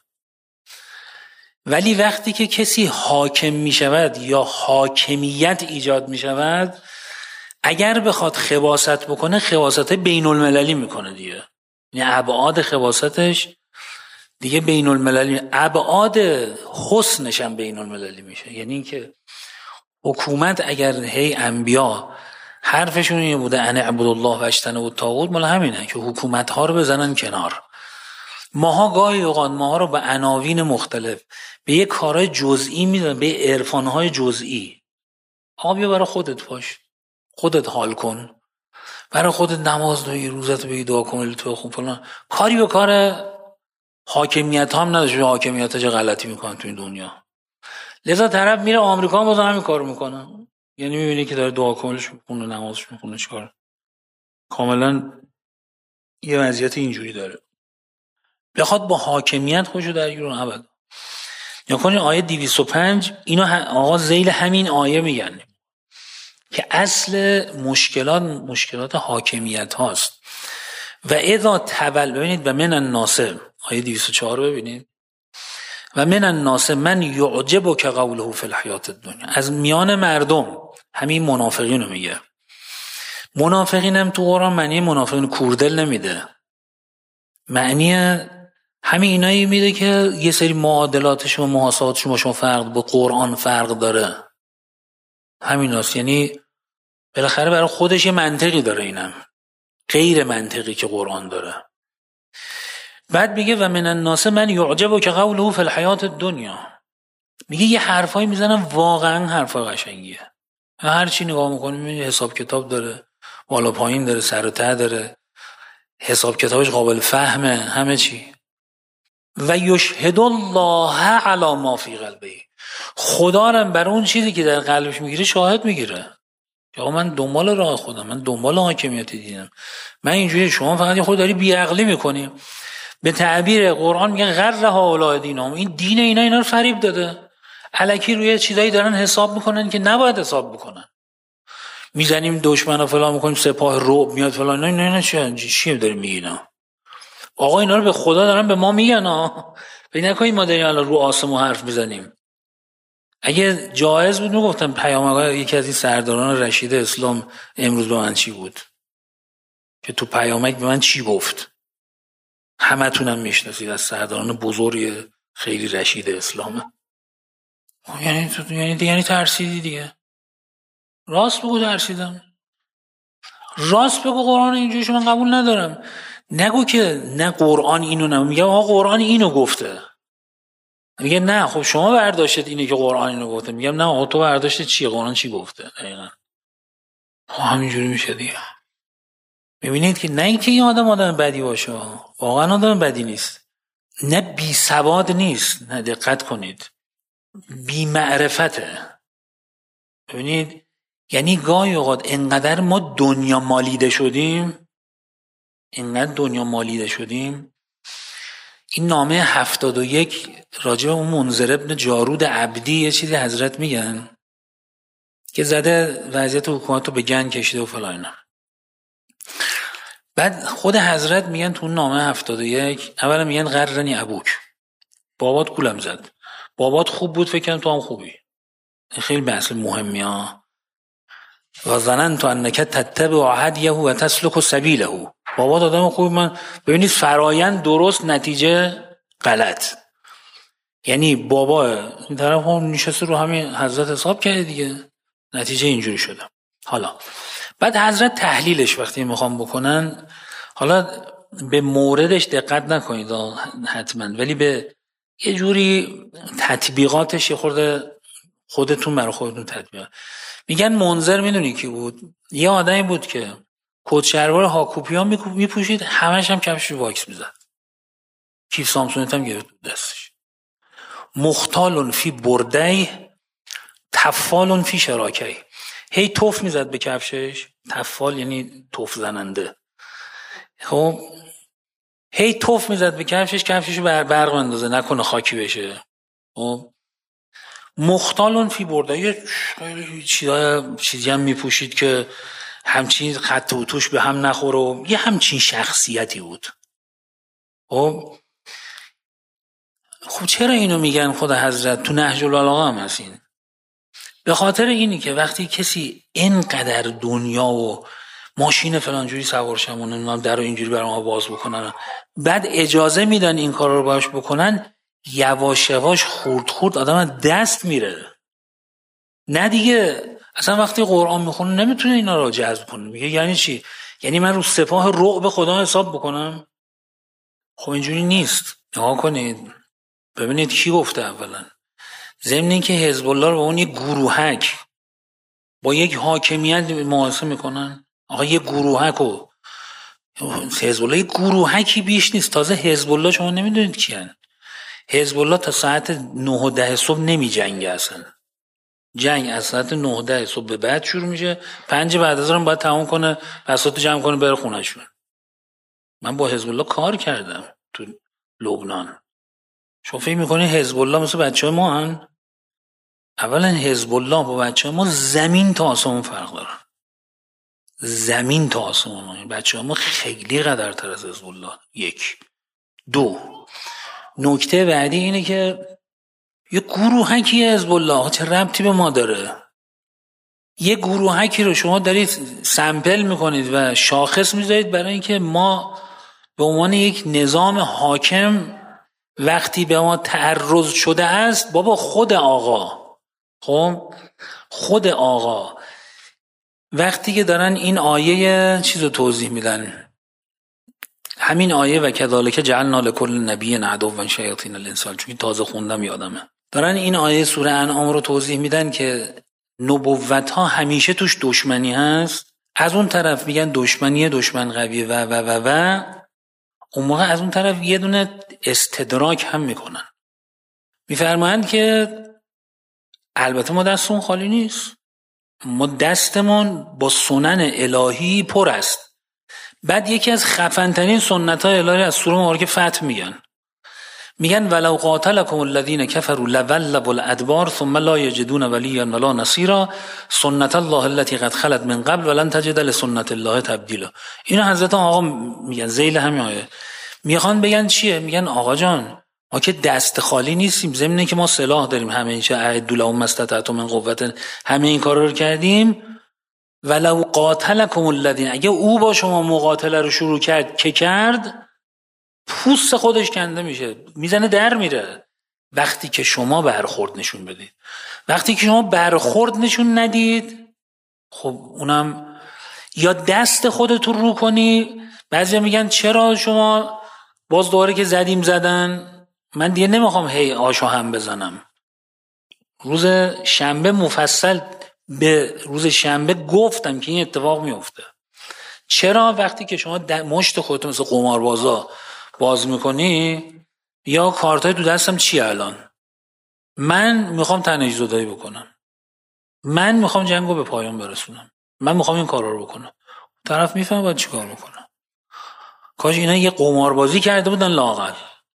ولی وقتی که کسی حاکم میشود یا حاکمیت ایجاد میشود، اگر بخواد خباست بکنه، خباست بین المللی میکنه دیگه. یعنی ابعاد خباستش دیگه بین المللی، ابعاد حسنش هم بین المللی میشه. یعنی اینکه حکومت اگر هی انبیا حرفشون اینه بوده ان اعبد الله و اجتنبوا الطاغوت، مال همینه که حکومت ها رو بزنن کنار. ماها گاهی اوقات ماها رو به عناوین مختلف به یه کارهای جزئی میدن، به عرفانهای جزئی. آقا بیا برای خودت باش، خودت حال کن، برای خودت نماز بگی، روزت بگی، دعا کن، تو خوب فلان. کاری به کار حاکمیت هم نداشته. حاکمیت چه غلطی میکنن تو این دنیا. لذا طرف میره آمریکا هم باز همین کارو میکنه. یعنی میبینی که داره دعا کاملش میخونه، نمازش میخونه، چیکار کاملا یه وضعیت اینجوری داره، بخواد با حاکمیت خودشو درگیرون ابدا. یا کنی آیه دویست و پنج اینو آقا ذیل همین آیه میگن که اصل مشکلات مشکلات حاکمیت هاست. و اذا تول، ببینید و من الناس، آیه دویست و چهار رو ببینید، و من الناس من یعجبک قوله فی الحیات الدنیا. از میان مردم، همین منافقین رو میگه. منافقین هم تو قرآن معنی منافقین کوردل نمیده، معنی همین اینایی میده که یه سری معادلاتش و محاسباتش با شما فرق، با قرآن فرق داره. همین هست. یعنی بالاخره برای خودش یه منطقی داره اینم. غیر منطقی که قرآن داره. بعد میگه و من الناس من یعجب که قوله فی الحیات الدنیا، میگه یه حرفایی میزنن واقعا حرفای قشنگیه، هر چی نگاه میکنیم میبینی حساب کتاب داره، بالا پایین داره، سر و ته داره، حساب کتابش قابل فهمه، همه چی. و یشهد الله علی ما فی قلبه، خدا رو بر اون چیزی که در قلبش میگیره شاهد میگیره. آقا من دنبال راه خودم، من دنبال حاکمیت دینم، من اینجوری، شما فقط یه خود داری بیعقلی میکنی. به تعبیر قرآن میگه غر هؤلاء دینهم، این دین اینا اینا رو فریب داده، الکی روی چیزایی دارن حساب میکنن که نباید حساب بکنن. میزنیم دشمن و فلان میکنیم، سپاه رعب میاد فلان، نه نه نه چیه چی داریم میگینا؟ آقا اینا رو به خدا دارن به ما میگن ها، فکر نکنید ما داریم الان رو آسمون حرف میزنیم. اگه جایز بود میگفتم پیامبر، یکی از این سرداران رشید اسلام امروز به من چی بود که تو پیامک به من چی گفت، همه تونم میشناسید از سرداران بزرگ خیلی رشید اسلامه. یعنی تو یعنی یعنی ترسیدی دیگه. راست بگو ترسیدم، راست بگو قرآن اینجوریش من قبول ندارم. نگو که نه قرآن اینو نه، میگم آقا قرآن اینو گفته، میگه نه خب شما برداشتید اینه که قرآن اینو گفته، میگم نه آقا تو برداشتید چیه، قرآن چی گفته دقیقاً. همینجوری میشه دیگه. میبینید که نه اینکه این آدم آدم بدی باشه، واقعا آدم بدی نیست، نه بی سواد نیست، نه دقت کنید، بی معرفته. ببینید یعنی گاهی اوقات انقدر ما دنیا مالیده شدیم، انقدر دنیا مالیده شدیم. این نامه هفتاد و یک راجع به اون منذر ابن جارود عبدی یه چیزی حضرت میگن که زده وضعیت حکومت رو به گند کشیده و فلان. بعد خود حضرت میگن تو نامه هفتاد و یک اولا میگن غرنی ابوک، بابات گولم زد، بابات خوب بود فکر کنم تو هم خوبی. خیلی بحث مهمی ها. و ظننت انک تتبع هدیه و تسلک سبیله، بابات آدم خوب. من ببینید فرایند درست نتیجه غلط، یعنی بابا این طرف هم نشسته رو همین حضرت حساب کرده دیگه، نتیجه اینجوری شده. حالا بعد حضرت تحلیلش وقتی میخوام بکنن، حالا به موردش دقت نکنید حتما، ولی به یه جوری تطبیقاتش یه خورده خودتون برای خودتون تطبیق. میگن منذر میدونی کی بود؟ یه آدمی بود که کت شلوار هاکوپیا میپوشید، همش هم کفش واکس میزد، کیف سامسونت هم گرفت دستش. مختال فی برده تفال فی شراکه، هی توف میزد به کفشش، تفال یعنی توف زننده، خب هی توف میزد به کفشش، کفششو بر برق اندازه نکنه خاکی بشه. خب مختال فی برده، یه چیزای چیزی هم میپوشید که همچین خط و توش به هم نخوره و یه همچین شخصیتی بود. خب خب چرا اینو میگن خود حضرت؟ تو نهج البلاغه هم هستین. به خاطر اینی که وقتی کسی اینقدر دنیا و ماشین فلانجوری سوار شمونه نمیدونم در رو اینجوری برای ما باز بکنن، بعد اجازه میدن این کار رو باش بکنن، یواش یواش خورد خورد آدم دست میره. نه دیگه اصلا وقتی قرآن میخونه نمیتونه اینا رو جذب کنه. میگه یعنی چی؟ یعنی من رو سپاه رعب خدا حساب بکنم؟ خب اینجوری نیست. نگاه کنید ببینید کی گفته. اولا ضمن این که حزب الله رو با اون یک گروهک با یک حاکمیت مقایسه میکنن. آقا یک گروهک و حزب الله یک گروهکی بیش نیست. تازه حزب الله شما نمیدونید کیان. حزب الله تا ساعت نه و ده صبح نمی جنگه، اصلا جنگ از ساعت نه و ده صبح به بعد شروع میشه، پنج بعد از اون باید تمام کنه، بساط جمع کنه بره خونه‌شون. من با حزب الله کار کردم تو لبنان. شما فکر میکنید حزب الله مثل بچه‌های ما هن؟ اولا حزب الله با بچه‌های ما زمین تا آسمون فرق داره، زمین تا آسمون. بچه‌های ما خیلی قدرتر از حزب الله. یک. دو، نکته بعدی اینه که یه گروهکی حزب الله چه ربطی به ما داره؟ یه گروهکی رو شما دارید سمپل میکنید و شاخص میذارید برای اینکه ما به عنوان یک نظام حاکم وقتی به ما تعرض شده است، بابا خود آقا خب خود آقا وقتی که دارن این آیه چیز رو توضیح میدن، همین آیه و کذالک جعلنا لکل نبی عدوا شیاطین الانس، چون تازه خوندم یادمه، دارن این آیه سوره انعام رو توضیح میدن که نبوت ها همیشه توش دشمنی هست. از اون طرف میگن دشمنی دشمن قویه و و و و اون موقع از اون طرف یه دونه استدراک هم میکنن، میفرمایند که البته ما دستمون خالی نیست، ما دستمون با سنن الهی پر است. بعد یکی از خفن‌ترین سنت‌های الهی از سوره مبارکه فتح میگن میگن ولو قاتلکم الذین کفروا لولوا الادبار ثم لا یجدون ولیا ولا نصیرا سنت الله التي قد خلت من قبل ولن تجد لسنت الله تبدیلا. اینو حضرت آقا میگن ذیل همین آیه. میخوان بگن چیه؟ میگن آقا جان ما که دست خالی نیستیم، ضمن که ما سلاح داریم، همه این چه اعدوا لهم ما استطعتم من قوة، همه این کارا رو کردیم. ولو قاتلکم الذین، اگه او با شما مقاتله رو شروع کرد که کرد، پوست خودش کنده میشه، میزنه در میره. وقتی که شما برخورد نشون بدید، وقتی که شما برخورد نشون ندید، خب اونم یا دست خودتون رو کنی. بعضیا میگن چرا شما باز دوباره که زدیم زدن، من دیگه نمیخوام هی آشو هم بزنم. روز شنبه مفصل به روز شنبه گفتم که این اتفاق میفته. چرا؟ وقتی که شما مشت خودتون مثل قماربازا باز میکنی، یا کارتای تو دستم چی الان، من میخوام تنهایی زدایی بکنم، من میخوام جنگو به پایان برسونم، من میخوام این کارا رو بکنم، طرف میفهمه باید چی کار بکنم. کاش اینا یه قماربازی کرده بودن لااقل.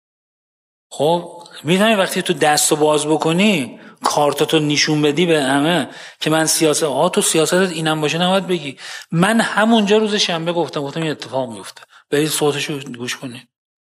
خب میفهمی وقتی تو دستو باز بکنی، کارتاتو نشون بدی به همه که من سیاست، آها تو سیاستت اینم باشه نباید بگی. من همونجا روز شنبه گفتم گفتم این اتفاق میفته، برید صوتشو گوش کنید.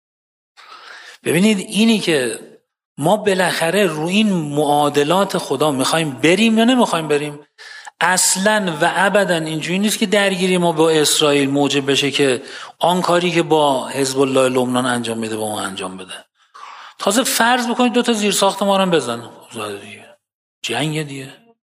ببینید اینی که ما بالاخره رو این معادلات خدا میخوایم بریم یا نمیخوایم بریم. اصلا و ابدا اینجوری نیست که درگیری ما با اسرائیل موجب بشه که آن کاری که با حزب الله لبنان انجام میده با ما انجام بده. تازه فرض بکنید دو تا زیر ساخت ما رو بزن، دیگه جنگ دیگه.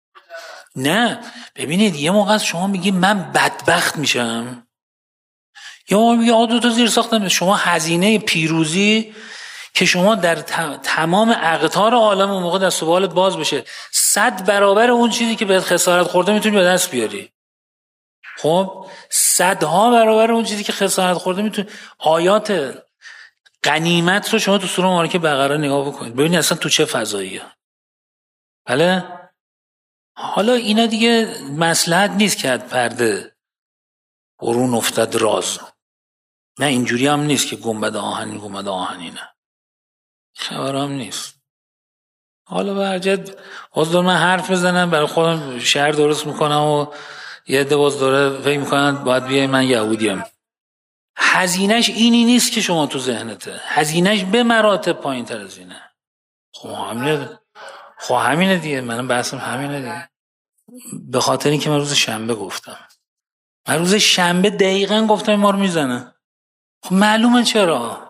نه ببینید یه موقع شما میگی من بدبخت میشم، یا ما میگی آ دو تا زیر ساختم، شما هزینه پیروزی که شما در تمام اقطار عالم اون موقع دست و بالت باز بشه، صد برابر اون چیزی که بهت خسارت خورده میتونی به دست بیاری. خب صدها برابر اون چیزی که خسارت خورده میتونی. آیات غنیمت رو شما تو سوره مبارکه بقره نگاه بکنید، ببینید اصلا تو چه فضاییه. بله حالا اینا دیگه مصلحت نیست که پرده برون افتاد راز. نه اینجوری هم نیست که گنبد آهنین گنبد آهنینه، خبر هم نیست. حالا برجت باز دور من حرف بزنم برای خودم شهر درست میکنم و یه عده باز دوره فکر میکنن باید بیای من یهودیم. هزینهش اینی نیست که شما تو ذهنته، هزینهش به مراتب پایین تر از اینه. خب همینه خب همینه دیگه، منم بحثم همینه دیگه. به خاطر این که من روز شنبه گفتم، من روز شنبه دقیقاً گفتم ما رو میزنه. خب معلومه چرا.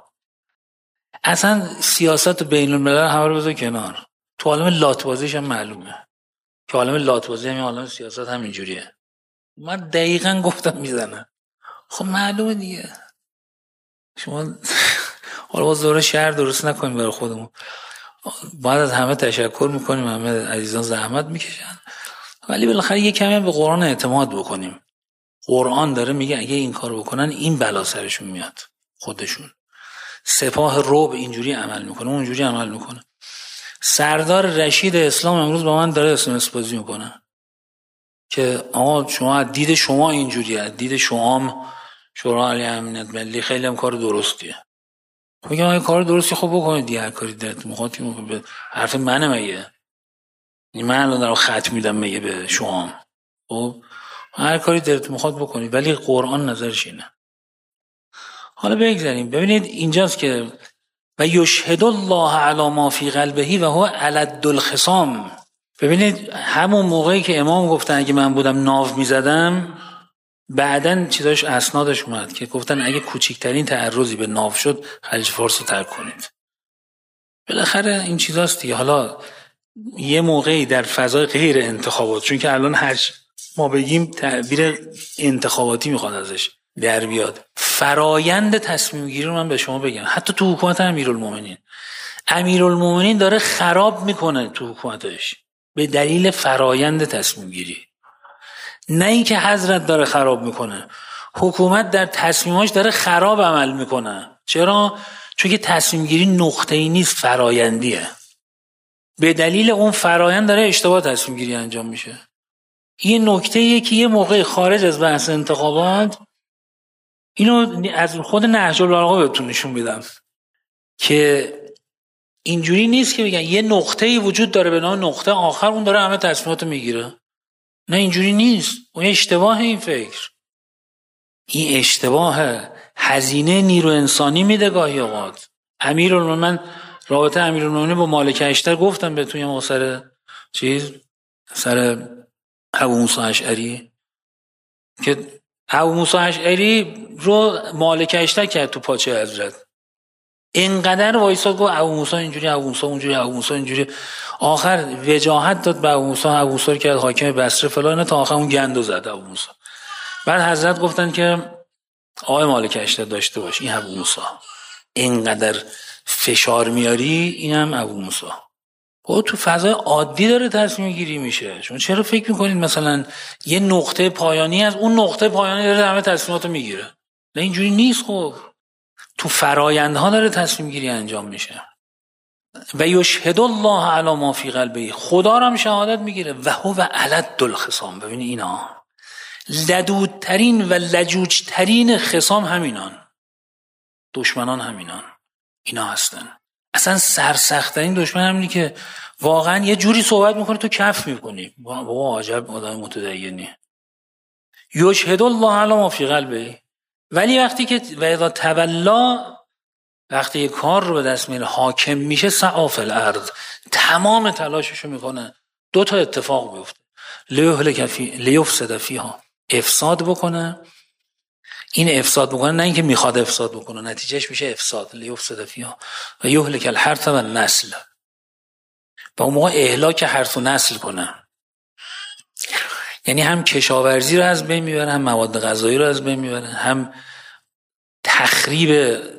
اصلا سیاست بین الملل همه رو بذار کنار، تو عالم لاتبازیش هم معلومه که عالم لاتبازی هم عالم سیاست هم اینجوریه. من دقیقاً گفتم میزنه. خب معلومه دیگه. شما حالا باز دوره شهر درست نکنیم برای خودمون، باید از همه تشکر میکنیم، همه عزیزان زحمت میکشن، ولی بالاخره یه کمی به قرآن اعتماد بکنیم. قرآن داره میگه اگه این کار بکنن این بلا سرشون میاد. خودشون سپاه رعب اینجوری عمل میکنه اونجوری عمل میکنه. سردار رشید اسلام امروز با من داره اس ام اس بازی میکنه که آقا شما دید شما اینجوریه، دید شما شورای عالی امنیت ملی خیلی هم کار درستیه. میگم اگه کار درستی خب بکنید دیگه، هر کاری دلت میخواد. به حرف منه مگه؟ من الان دارم خط میدم مگه به شما؟ خب هر کاری دلت میخواد بکنید، ولی قرآن نظرش اینه. حالا بگذاریم. ببینید اینجاست که و یشهد الله علی ما فی قلبه و هو الد الخصام. ببینید همون موقعی که امام گفتن اگه من بودم ناو میزدم، بعدن چیزاش اسنادش اومد که گفتن اگه کوچکترین تعرضی به ناو شد خلیج فارس رو ترک کنید. بالاخره این چیزاست دیگه. حالا یه موقعی در فضای غیر انتخابات، چون که الان هر ما بگیم تعبیر انتخاباتی میخواد ازش در بیاد. فرایند تصمیم گیری رو من به شما بگم، حتی تو حکومت امیرالمومنین امیرالمومنین داره خراب میکنه تو حکومتش به دلیل فرایند تصمیم گیری، نه اینکه حضرت داره خراب میکنه. حکومت در تصمیماش داره خراب عمل میکنه. چرا؟ چون که تصمیم گیری نقطه‌ای نیست، فرایندیه. به دلیل اون فرایند داره اشتباه تصمیم گیری انجام میشه. این نکته‌ایه که یه موقع خارج از بحث انتخابات، اینو از خود نهج البلاغه بهتون نشون میدم که اینجوری نیست که بگن یه نقطه‌ای وجود داره به نام نقطه آخر، اون داره همه تصمیماتو میگیره. نه، اینجوری نیست. اون اشتباه. این فکر این اشتباهه. هزینه نیرو انسانی میده گاهی اوقات. امیرالمومنین، رابطه امیرالمومنین با مالک اشتر گفتم به توی ما سر چیز سر ابو موسی اشعری که ابو موسی اشعری رو مالک اشتر کرد تو پاچه حضرت. اینقدر وایساد گفت ابو موسی اینجوری، ابو موسی اونجوری، ابو موسی اینجوری. آخر وجاهت داد به ابو موسی، ابو موسی رو کرد حاکم بصره فلان، تا آخر اون گندو زد ابو موسی. بعد حضرت گفتن که آقای مالک اشتر داشته باش، این ابو موسی اینقدر فشار میاری، اینم ابو موسی. او تو فضای عادی داره تصمیم گیری میشه. شما چرا فکر میکنید مثلا یه نقطه پایانی از اون نقطه پایانی داره همه تصمیماتو میگیره؟ نه، اینجوری نیست. خب تو فرایندها داره تصمیم گیری انجام میشه. و یشهد الله علی ما فی قلبه، خدا رو هم شهادت میگیره. و هو علد الخصام. ببین اینا لدودترین و لجوجترین خصام همینان، دشمنان همینان، اینا هستن. اصلا سرسخت‌ترین دشمن همینی که واقعا یه جوری صحبت میکنه تو کف میکنی. بابا عجب آدم متدینی. یشهد الله علی ما فی قلبه. ولی وقتی که و اذا تولا، وقتی یه کار رو به دست میاره حاکم میشه، سعی فی الارض، تمام تلاششو میکنه دو تا اتفاق بیفته. لیهلک فی لیفسد فیها، افساد بکنه. این افساد بکنه نه اینکه میخواد افساد بکنه، نتیجهش میشه افساد. لیفسد فیها و یهلک الحرث و النسل، و اون موقع اهلاک حرث و نسل کنه. یعنی هم کشاورزی رو از بین میبره، هم مواد غذایی رو از بین میبره، هم تخریب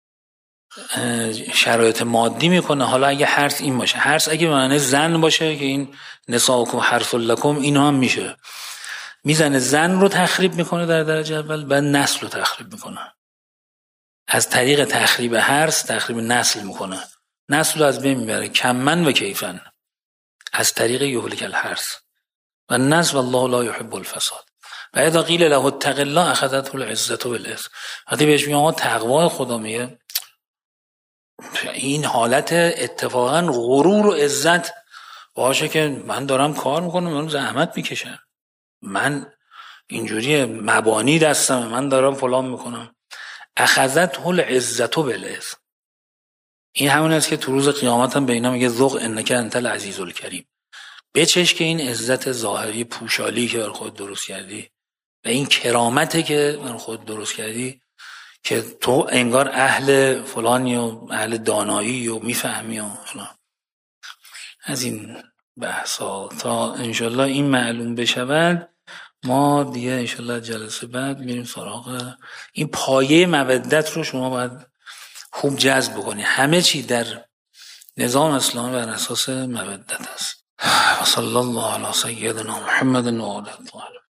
شرایط مادی میکنه. حالا اگه حرث این باشه، حرث اگه معنی زن باشه که این نساؤکم حرث لکم، اینا هم میشه. میزنه زن رو تخریب میکنه در درجه اول، بعد نسل رو تخریب میکنه. از طریق تخریب حرث تخریب نسل میکنه، نسل رو از بین میبره کمن و کیفن، از طریق یهلک الحرث و النسل والله لا يحب الفساد. و اذا قیل له اتق الله اخذته العزة بالاثم. وقتی بهش میگه آقا تقوا خدا، میگه این حالت اتفاقا غرور و عزت باشه که من دارم کار میکنم، من زحمت میکشم، من اینجوری مبانی دستم، من دارم فلان میکنم. اخذته العزة بالاثم. این همون است که تو روز قیامت هم به اینا میگه ذوق انک انت العزیز الکریم. بچش که این عزت ظاهری پوشالی که بر خود درست کردی و این کرامته که بر خود درست کردی، که تو انگار اهل فلانی و اهل دانایی و میفهمی و فلان. از این بحثا تا انشالله این معلوم بشود، ما دیگه انشالله جلسه بعد میریم سراغ این پایه مودت رو. شما باید خوب جذب بکنی. همه چی در نظام اسلامی بر اساس مودت است. و صلی الله علی سیدنا محمد و آله الطاهرین.